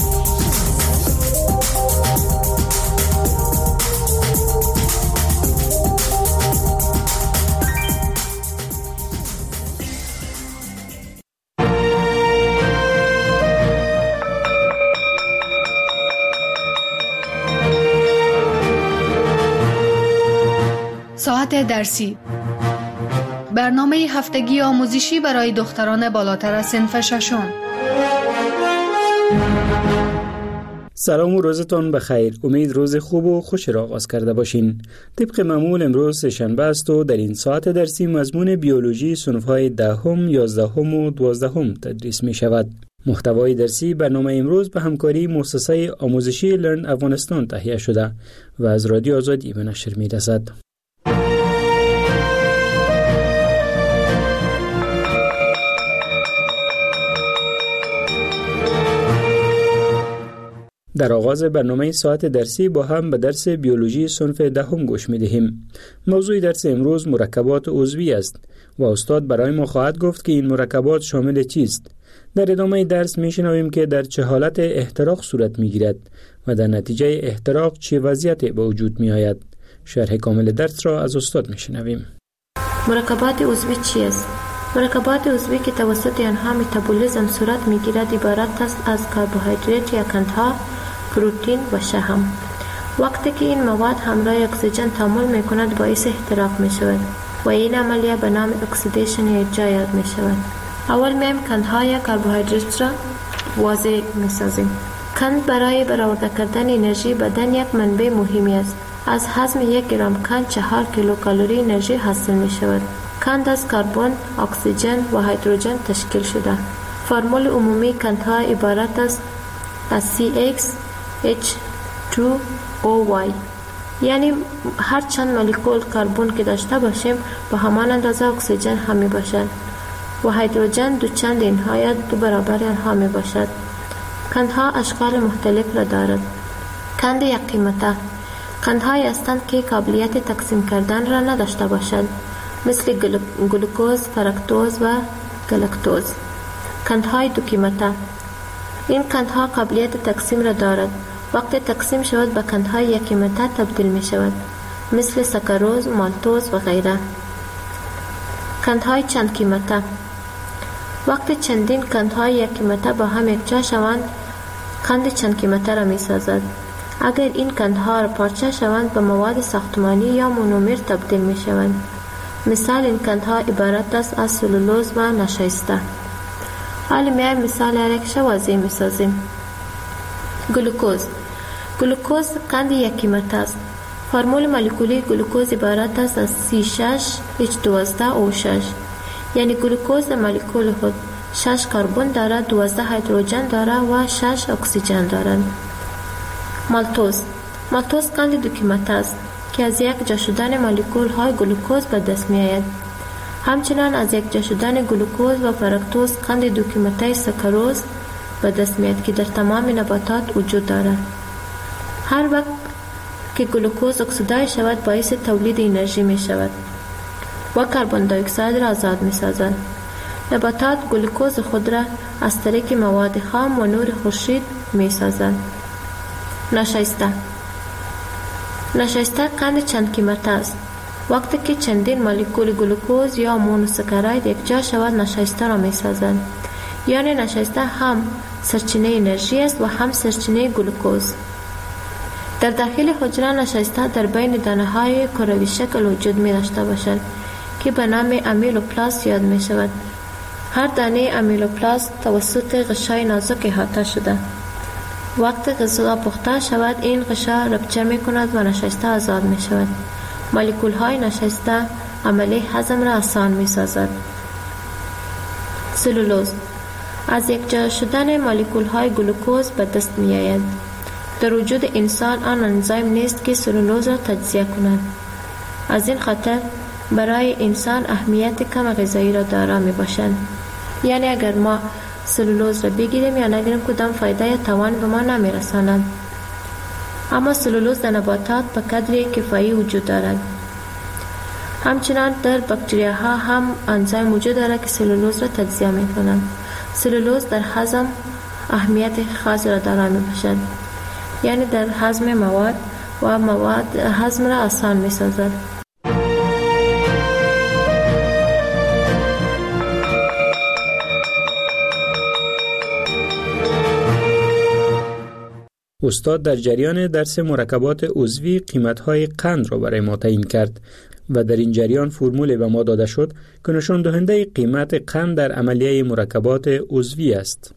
ساعت درسی، برنامه هفتگی آموزشی برای دختران بالاتر از صنف ششم. سلام و روزتان بخیر. امید روز خوب و خوش را آغاز کرده باشین. طبق معمول امروز سه‌شنبه است و در این ساعت درسی مضمون بیولوژی صنف‌های 10، 11 و 12 تدریس می شود. محتوای درسی برنامه امروز به همکاری مؤسسه آموزشی لرن افغانستان تهیه شده و از رادیو آزادی به نشر می رسد. در آغاز برنامه ساعت درسی با هم به درس بیولوژی صنف دهم گوش می‌دهیم. موضوع درس امروز مرکبات عضوی است و استاد برای ما خواهد گفت که این مرکبات شامل چیست. در ادامه درس می‌شنویم که در چه حالت احتراق صورت می‌گیرد و در نتیجه احتراق چه وضعیتی به وجود می‌آید. شرح کامل درس را از استاد می‌شنویم. مرکبات عضوی چیست؟ مرکبات عضوی که توسط آنها متابولیسم صورت می‌گیرد عبارت است از کربوهیدرات یا قندها، پروتئین و شحم. وقتی که این مواد همراه اکسیژن تعامل می‌کند باعث احتراق می‌شود و این عملیه به نام اکسیدیشن یا اجرا یاد می‌شود. اول میایم قندها یا کربوهیدرات را واضح می‌سازیم. قند برای برآورده کردن انرژی بدن یک منبع مهمی است. از هضم 1 گرم قند 4 کیلوکالری انرژی حاصل می‌شود. قند از کربن، اکسیژن و هیدروژن تشکیل شده. فرمول عمومی قندها عبارت است از CXH2OY، یعنی هر چند مولکول کربن که داشته باشیم به همان اندازه اکسیژن هم می باشد و هیدروژن دو چند اینها یا دو برابر آنها می باشد. قندها اشکال مختلف را دارد. قند یک قیمته قندهایی هستند که قابلیت تقسیم کردن را نداشته باشد، مثل گلوکوز، فرکتوز و گلاکتوز. قندهای دو قیمته این قندها قابلیت تقسیم را دارد. وقتی تقسیم شود به قندهای یک قیمته تبدیل می شود، مثل ساکاروز، مالتوز و غیره. قندهای چند قیمته وقتی چندین قندهای یک قیمته با هم یکجا شوند قند چند قیمته را می سازد. اگر این قندها را پارچه شوند به مواد ساختمانی یا مونومر تبدیل می شوند. مثال این قندها عبارت است از سلولوز و نشایسته. حالا میایم مثال یک واضح می سازیم. گلوکوز قند یک قیمت است. فرمول مولکولی گلوکوز عبارت است از C6H12O6، یعنی گلوکوز مولکول خود 6 کربن دارد، 12 هیدروژن دارد و 6 اکسیژن دارد. مالتوز قند دو قیمت است که از یک جا شدن مولکول های گلوکوز به دست می آید. همچنان از یک جا شدن گلوکوز و فرکتوز قند دو قیمته ساکاروز به دست می آید که در تمام نباتات وجود دارد. هر وقت که گلوکوز اکسیدای شود باعث تولید انرژی می شود و کربن دی اکساید را آزاد می سازد. نباتات گلوکوز خود را از طریق مواد خام و نور خورشید می سازند. نشایسته قند چند قیمت است. وقتی که چندین مولکول گلوکوز یا مونوساکاراید یک جا شود نشایسته را می سازند. یعنی نشایسته هم سرچینه انرژی است و هم سرچینه گلوکوز. در داخل حجره نشایسته در بین دانه های کروی شکل وجود می داشته باشد که به نام امیلوپلاست یاد می شود. هر دانه امیلوپلاست توسط غشای نازک احاطه شده. وقتی غذا پخته شود این غشا رپچر می کند و نشایسته آزاد می شود. مولکول های نشایسته عملی هضم را آسان می سازد. سلولوز از یک جا شدن مولکول های گلوکوز به دست می آید. در وجود انسان آن انزیم نیست که سلولوز را تجزیه کند. از این خاطر برای انسان اهمیت کم غذایی را دارا می باشد. یعنی اگر ما سلولوز را بگیریم یا نگیریم کدام فایده یا توان به ما نمی رساند. اما سلولوز در نباتات به قدر کفایی وجود دارد. همچنان در باکتریاها هم انزیم وجود دارد که سلولوز را تجزیه می کنند. سلولوز در هضم اهمیت خاص را دارا می باشد. یعنی در هضم مواد و مواد هضم را آسان می سازد. استاد در جریان درس مرکبات عضوی قیمت‌های قند را برای ما تعیین کرد و در این جریان فرمول به ما داده شد که نشان دهنده قیمت قند در عملیه مرکبات عضوی است.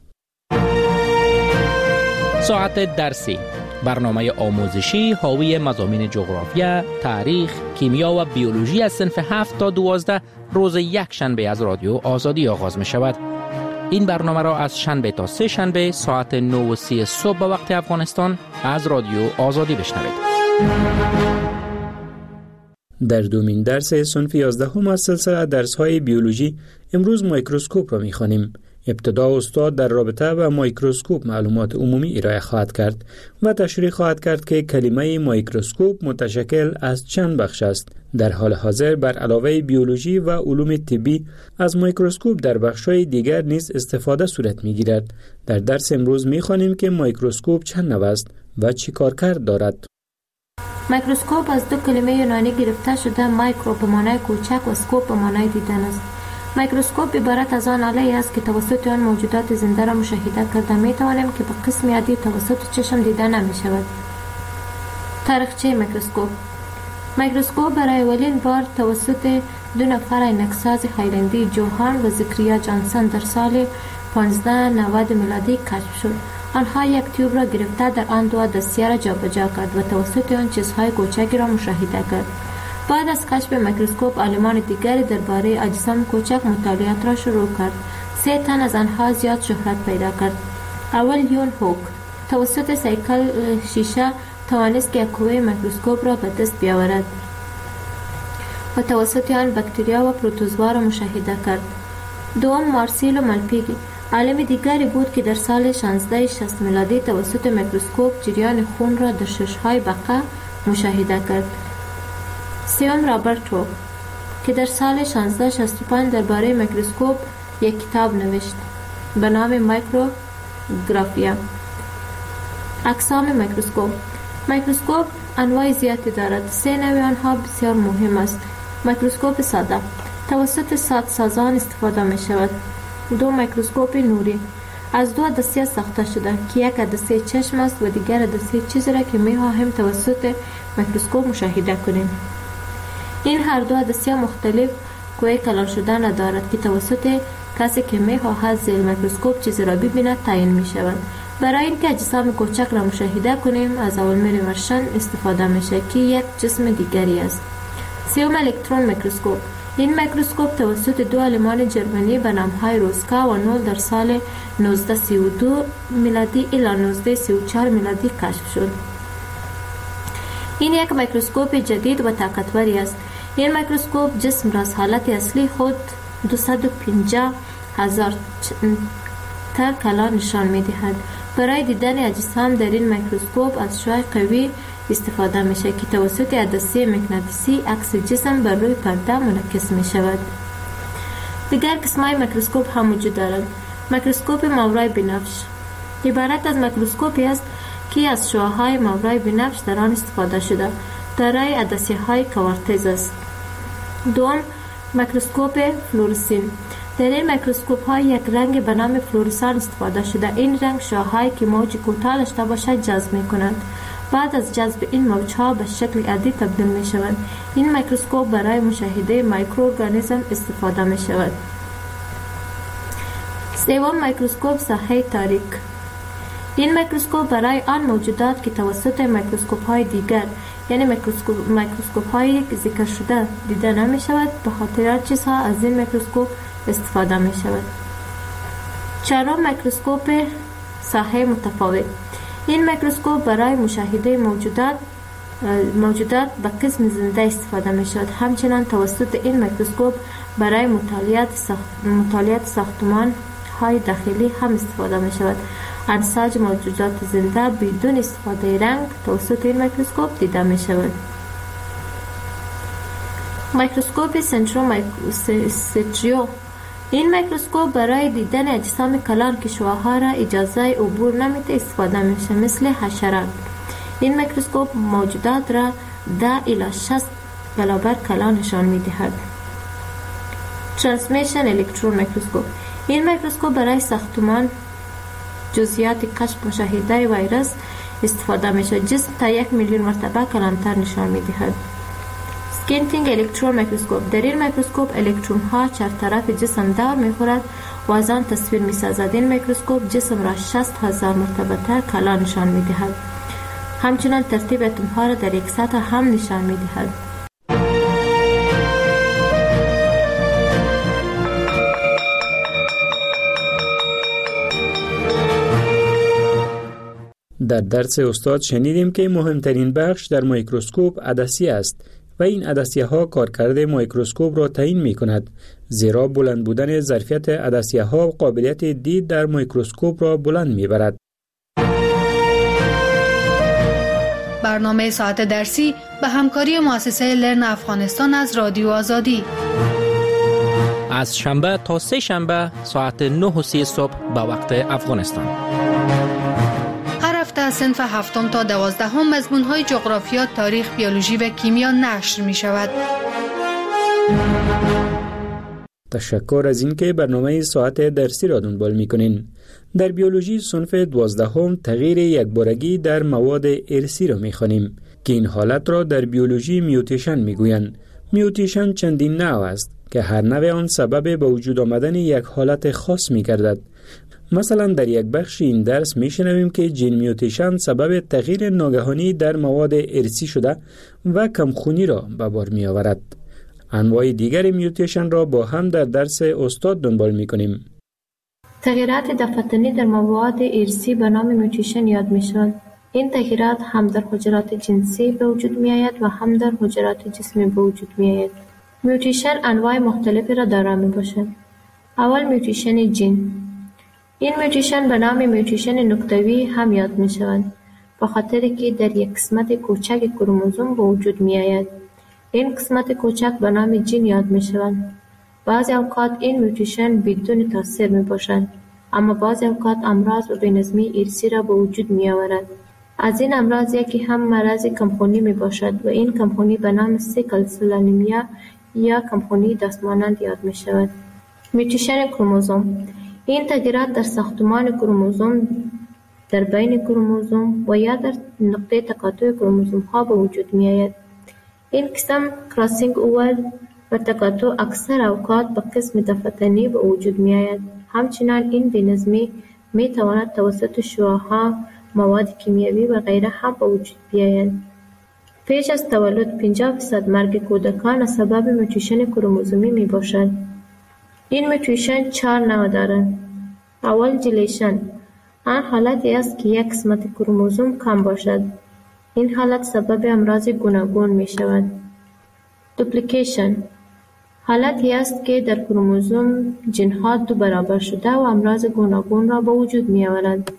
ساعت درسی، برنامه آموزشی حاوی مضامین جغرافیا، تاریخ، کیمیا و بیولوژی از صنف 7 تا 12 روز یک شنبه از رادیو آزادی آغاز می شود. این برنامه را از شنبه تا سه شنبه ساعت 9:30 صبح به وقت افغانستان از رادیو آزادی بشنوید. در دومین درس صنف 11 از سلسله درس‌های بیولوژی امروز میکروسکوپ را می‌خوانیم ابتدا استاد در رابطه با میکروسکوپ معلومات عمومی ارائه خواهد کرد و تشریح خواهد کرد که کلمه میکروسکوپ متشکل از چند بخش است. در حال حاضر بر علاوه بیولوژی و علوم طبی از میکروسکوپ در بخش‌های دیگر نیز استفاده صورت می‌گیرد. در درس امروز می‌خوانیم که میکروسکوپ چند نوع است و چی کارکرد دارد. میکروسکوپ از دو کلمه یونانی گرفته شده، مایکرو به معنای کوچک و اسکوپ به معنای دیدن است. میکروسکوپ عبارت از آن آله‌ای است که توسط آن موجودات زنده را مشاهده کرده می‌توانیم که به قسم عادی توسط چشم دیده نمی‌شود. تاریخچه میکروسکوپ. میکروسکوپ برای اولین بار توسط دو نفر عینک‌ساز هایلندی، جوهان و زکریا جانسن در سال 1590 میلادی کشف شد. آنها یک تیوب را گرفته در آن دو دستیه را جابجا کرد و توسط آن چیزهای کوچکی را مشاهده کرد. بعد از کشف میکروسکوپ عالمان دیگری درباره اجسام کوچک مطالعات را شروع کرد. 3 تن از آنها زیاد شهرت پیدا کرد. اول یون هوک توسط سیکل شیشه توانست که قوه میکروسکوپ را به دست بیاورد و توسط آن باکتریا و پروتوزوا را مشاهده کرد. دوم مارسیلو مالپیگی عالم دیگری بود که در سال 1660 میلادی توسط میکروسکوپ جریان خون را در شش‌های بقا مشاهده کرد. سوم رابرت هوک که در سال 1665 درباره میکروسکوپ یک کتاب نوشت به نام مایکروگرافیا. اقسام میکروسکوپ. میکروسکوپ انواع زیادی دارد. 3 نوع آنها بسیار مهم است. میکروسکوپ ساده توسط سادسازان استفاده می شود. 2 میکروسکوپ نوری از 2 عدسه ساخته شده که یک عدسه چشم است و دیگر عدسه چیزی را که می خواهیم توسط میکروسکوپ مشاهده کنیم. این هر 2 عدسه مختلف قوه کلان شدن ندارد که توسط کسی که می خواهد زیر میکروسکوپ چیزی را ببیند تعیین می شود. برای اینکه اجسام کوچک را مشاهده کنیم از اولمر ورشن استفاده میشه که یک جسم دیگری است. سوم الکترون میکروسکوپ. این میکروسکوپ توسط 2 عالمان جرمنی به نام‌های روسکا و نول در سال 1932 میلادی الی 1934 میلادی کشف شد. این یک میکروسکوپ جدید و طاقتوری است. این میکروسکوپ جسم را از حالت اصلی خود 250,000 تا کلان نشان می‌دهد. برای دیدن اجسام در این میکروسکوپ از شعاع قوی استفاده میشه که توسط عدسه مغناطیسی عکس جسم بر روی پرده منعکس میشود. دیگر قسم‌های میکروسکوپ هم وجود دارد. میکروسکوپ ماورای بنفش عبارت از میکروسکوپی است که از شعاع‌های ماورای بنفش در آن استفاده شده. دارای عدسه‌های کوارتز است. دوم میکروسکوپ فلورسین. در این میکروسکوپ ها یک رنگ به نام فلورسان استفاده شده. این رنگ شعاع‌هایی که موج کوتاه داشته باشد جذب می‌کنند. بعد از جذب این موج‌ها به شکل عادی تبدیل می‌شوند. این میکروسکوپ برای مشاهده مایکروارگانیسم استفاده می‌شود. سوم میکروسکوپ ساحه تاریک. این میکروسکوپ برای آن موجودات که توسط میکروسکوپ‌های دیگر یعنی میکروسکوپ‌های ذکر شده دیده نمی‌شود به خاطر چیزها از این میکروسکوپ استفاده می شود. چهارم میکروسکوپ ساحه متفاوت. این میکروسکوپ برای مشاهده موجودات به قسم زنده استفاده می شود. همچنان توسط این میکروسکوپ برای مطالعات ساختمان های داخلی هم استفاده می شود. انساج موجودات زنده بدون استفاده رنگ توسط این میکروسکوپ دیده می شود. میکروسکوپ سنترومایکروسکوپ. این میکروسکوپ برای دیدن اجسام کلان که شعاع‌ها را اجازه عبور نمیده استفاده میشه مثل حشرات. این میکروسکوپ موجودات را 10 الی 60 برابر کلان نشان میدهد. ترانسمیشن الکترون میکروسکوپ. این میکروسکوپ برای ساختمان جزئیات کشف مشاهده ویروس استفاده میشه. جسم تا 1,000,000 مرتبه کلانتر نشان میدهد. سکینتینگ الکترون میکروسکوپ. در این میکروسکوپ الکترون ها چهارطرف جسم دور میخورد و از آن تصویر میسازد. این میکروسکوپ جسم را 60,000 مرتبه تر کلان نشان میدهد. همچنان ترتیب اتم ها را در یک سطح هم نشان میدهد. در درس استاد شنیدیم که مهمترین بخش در میکروسکوپ عدسی است و این عدسیه ها کارکرد میکروسکوپ را تعیین می کند، زیرا بلند بودن ظرفیت عدسیه ها قابلیت دید در میکروسکوپ را بلند می برد. برنامه ساعت درسی به همکاری مؤسسه لرن افغانستان از رادیو آزادی از شنبه تا سه شنبه ساعت 9:30 صبح به وقت افغانستان. هر هفته از صنف 7 تا 12 مضمون‌های جغرافیا، تاریخ، بیولوژی و کیمیا نشر می شود. تشکر از اینکه برنامه ساعت درسی را دنبال می‌کنین. در بیولوژی صنف 12 تغییر یکبارگی در مواد ارثی را می‌خوانیم که این حالت را در بیولوژی میوتیشن می‌گویند. میوتیشن چندین نوع است که هر نوع آن سبب به وجود آمدن یک حالت خاص می‌گردد. مثلا در یک بخش این درس می‌شنویم که جین میوتیشن سبب تغییر ناگهانی در مواد ارثی شده و کمخونی را به بار می‌آورد. انواع دیگر میوتیشن را با هم در درس استاد دنبال می‌کنیم. تغییرات دفتنی در مواد ارثی به نام میوتیشن یاد می‌شود. این تغییرات هم در حجرات جنسی به وجود می‌آید و هم در حجرات جسمی به وجود می‌آید. میوتیشن انواع مختلفی را دارا میباشد. اول میوتیشن جین. این میوتیشن به نام میوتیشن نکتوی هم یاد می‌شود، به خاطر که در یک قسمت کوچک کروموزوم به وجود می‌آید. این قسمت کوچک به نام جین یاد می‌شود. بعضی اوقات این میوتیشن بدون تاثیر میباشد، اما بعضی اوقات امراض و بی‌نظمی ارثی را به وجود می‌آورد. از این امراض یکی هم مرض کمخونی میباشد و این کمخونی به نام سیکل سل انیمیا یا کمخونی دستمانند یاد می‌شود. میوتیشن کروموزوم. این تغییرات در ساختمان کروموزوم، در بین کروموزوم و یا در نقطه تقاطع کروموزوم‌ها به وجود می‌آید. این قسم کراسینگ اوور و تقاطع اکثر اوقات به قسم دفتنی به وجود می‌آید. همچنان این بی‌نظمی می‌تواند توسط شعاع‌ها، مواد کیمیایی و غیره هم به وجود بیاید. پیش از تولد 50% مرگ کودکان سبب میوتیشن کروموزومی میباشد. این میوتیشن 4 نوع دارد. اول جلیشن. آن حالتی است که یک قسمت کروموزوم کم باشد. این حالت سبب امراض گوناگون می شود. دوپلیکیشن. حالتی است که در کروموزوم جنها 2 برابر شده و امراض گوناگون را به وجود می آورد.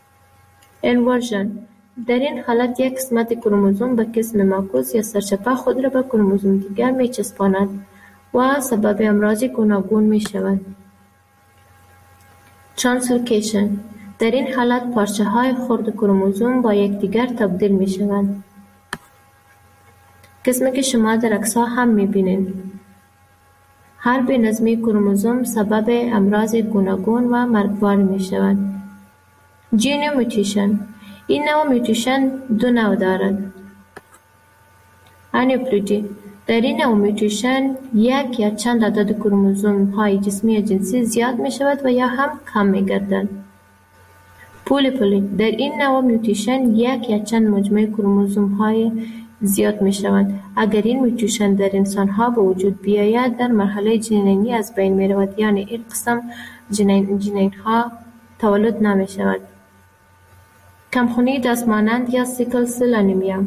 انورژن. در این حالت یک قسمت کروموزوم به قسم معکوس یا سرچپه خود را به کروموزوم دیگر می چسباند و سبب امراض گوناگون می شود. ترانسلوکیشن. در این حالت پارچه های خرد کروموزوم با یکدیگر تبدیل می شوند. قسمی که شما در عکس‌ها هم می بینید. هر بی‌نظمی کروموزوم سبب امراض گوناگون و مرگبار می شود. جین میوتیشن. این نوع میوتیشن 2 نوع دارد. انیپلویدی. در این نوع میوتیشن یک یا چند عدد کروموزوم های جسمی یا جنسی زیاد می شود و یا هم کم می گردند. پولیپولی. در این نوع میوتیشن یک یا چند مجموعه کروموزوم های زیاد می شوند. اگر این میوتیشن در انسان ها به وجود بیاید، در مرحله جنینی از بین می رود، یعنی این قسم جنین ها تولد نمی شود. کمخونی دستمانند یا سیکل سل انیمیا.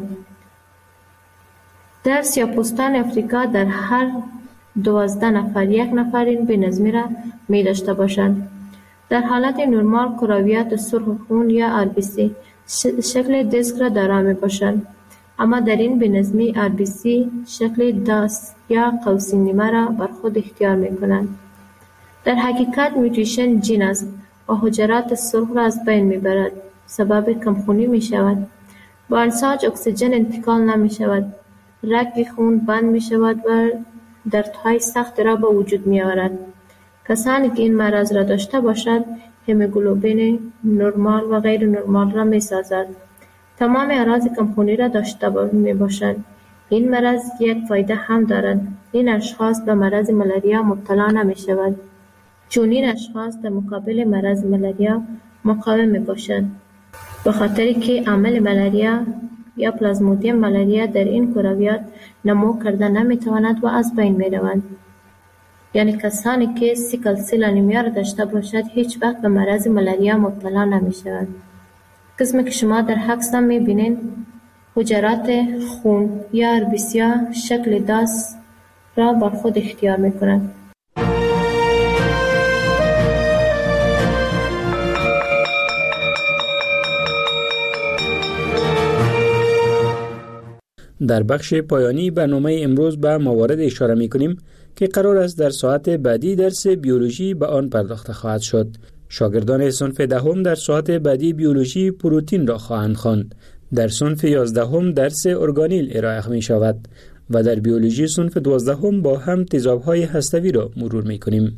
در سیاه‌پوستان افریقا در هر 12 نفر 1 نفر این بی‌نظمی را می داشته باشند. در حالت نرمال کرویات سرخ خون یا RBC شکل دیسک را دارا می باشند، اما در این بی‌نظمی RBC شکل داس یا قوسی نیمه را بر خود اختیار می کنند. در حقیقت میوتیشن جین است و حجرات سرخ را از بین می برد، سبب کمخونی می شود. با انساج اکسیژن انتقال نمی شود. رگ خون بند می شود و دردهای سخت را به وجود می آورد. کسانی که این مرض را داشته باشد، هموگلوبین نرمال و غیر نرمال را می سازد. تمام اعراض کمخونی را داشته می باشند. این مرض یک فایده هم دارد. این اشخاص به مرض ملاریا مبتلا نمی شود، چون این اشخاص در مقابل مرض ملاریا مقاوم می باشند، به خاطر که عامل ملاریا یا پلازمودیم ملاریا در این کرویات نمو کرده نمی تواند و از بین می روند. یعنی کسانی که سیکل سل انیمیا را داشته باشد هیچ وقت به مرض ملاریا مبتلا نمی شوند. قسمی که شما در عکس می بینید حجرات خون یا RBC‌ها شکل داس را بر خود اختیار می‌کنند. در بخش پایانی برنامه امروز به موارد اشاره می‌کنیم که قرار است در ساعت بعدی درس بیولوژی به آن پرداخته خواهد شد. شاگردان صنف دهم در ساعت بعدی بیولوژی پروتئین را خواهند خواند. در صنف 11 درس ارگانیل ارائه می شود و در بیولوژی صنف 12 با هم تیزاب‌های هسته‌ای را مرور می‌کنیم.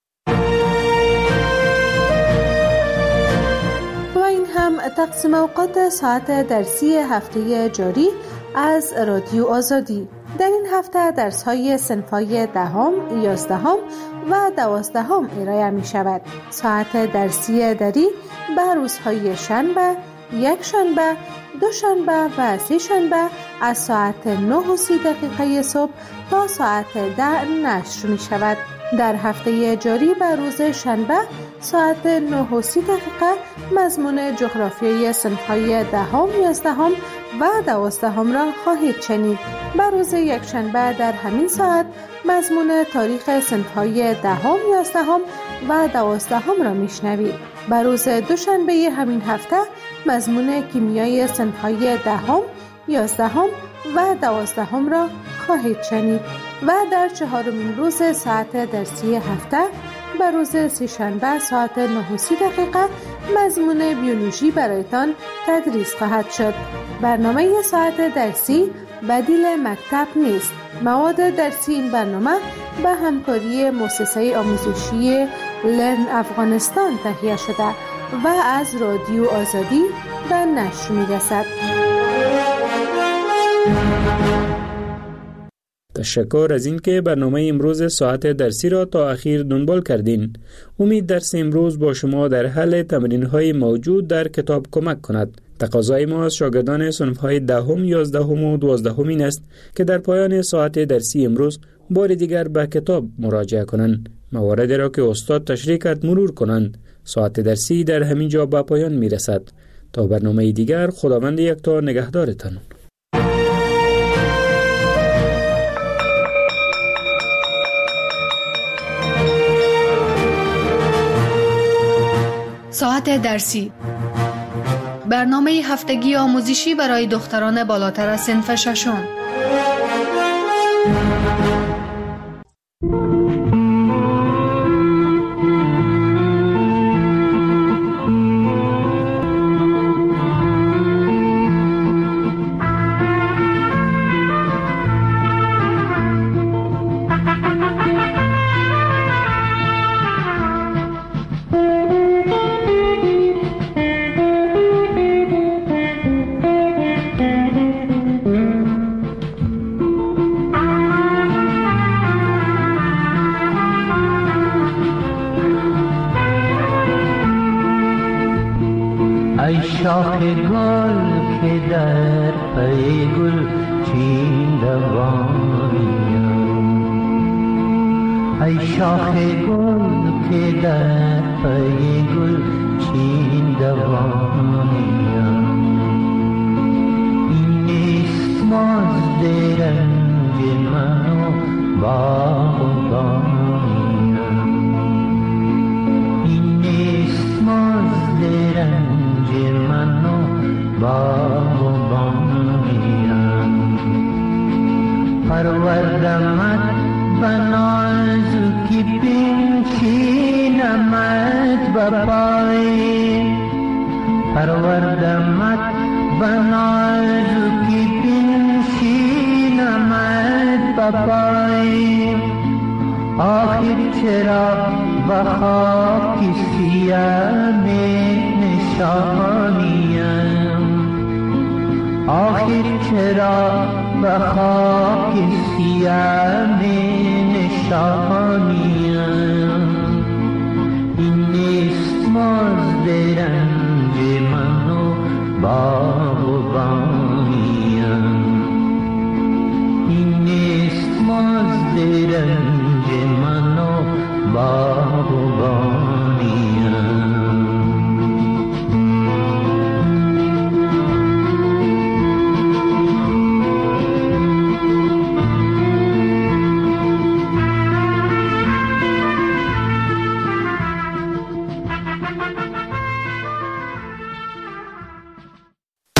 و این هم تقسیم اوقات ساعت درسی هفته جاری از رادیو آزادی. در این هفته درس‌های صنف‌های 10، 11 و 12 ارائه می شود. ساعت درسی دری به روزهای شنبه، یک شنبه، دو شنبه و سه شنبه از ساعت 9:30 صبح تا ساعت 10 نشر می شود. در هفته جاری به روز شنبه ساعت 9:30 مضمون جغرافیای صنف‌های 10، 11 و 12 را خواهید شنید. به روز یک شنبه در همین ساعت مضمون تاریخ صنف‌های 10، 11 و 12 را میشنوید. به روز دوشنبه همین هفته مضمون کیمیای صنف‌های 10، 11 و 12 را خواهید شنید و در چهارمین روز ساعت درسی هفته به روز سه‌شنبه ساعت 9:30 مضمون بیولوژی برایتان تدریس خواهد شد. برنامه ساعت درسی بدیل مکتب نیست. مواد درسی این برنامه به همکاری مؤسسه آموزشی لرن افغانستان تهیه شده و از رادیو آزادی به نشر می‌رسد. تشکر از اینکه برنامه امروز ساعت درسی را تا اخیر دنبال کردین. امید درس امروز با شما در حل تمرین‌های موجود در کتاب کمک کند. تقاضای ما از شاگردان صنف‌های 10، 11 و 12 این است که در پایان ساعت درسی امروز بار دیگر به کتاب مراجعه کنند. مواردی را که استاد تشریح کرد مرور کنند. ساعت درسی در همین جا به پایان می‌رسد. تا برنامه دیگر خداوند یکتا نگهدارتان. ساعت درسی، برنامه هفتگی آموزشی برای دختران بالاتر از صنف ششم. شاخ گل که در پی گل چین دوانیم، ای شاخ گل که در پی گل چین دوانیم، این نیست مزد رنج من و باغبانیم، این نیست مزد رنج من و باغبانیم، پروردمت بنازکی بنشینمت بپای، پروردمت بنازکی بنشینمت بپای، آخر چرا به خاک سیاه نشانیم، آخر چرا به خاک سیاه نشانیم، این نیست مزد رنج من و باغبانیم، این نیست مزد رنج من و باغبانیم.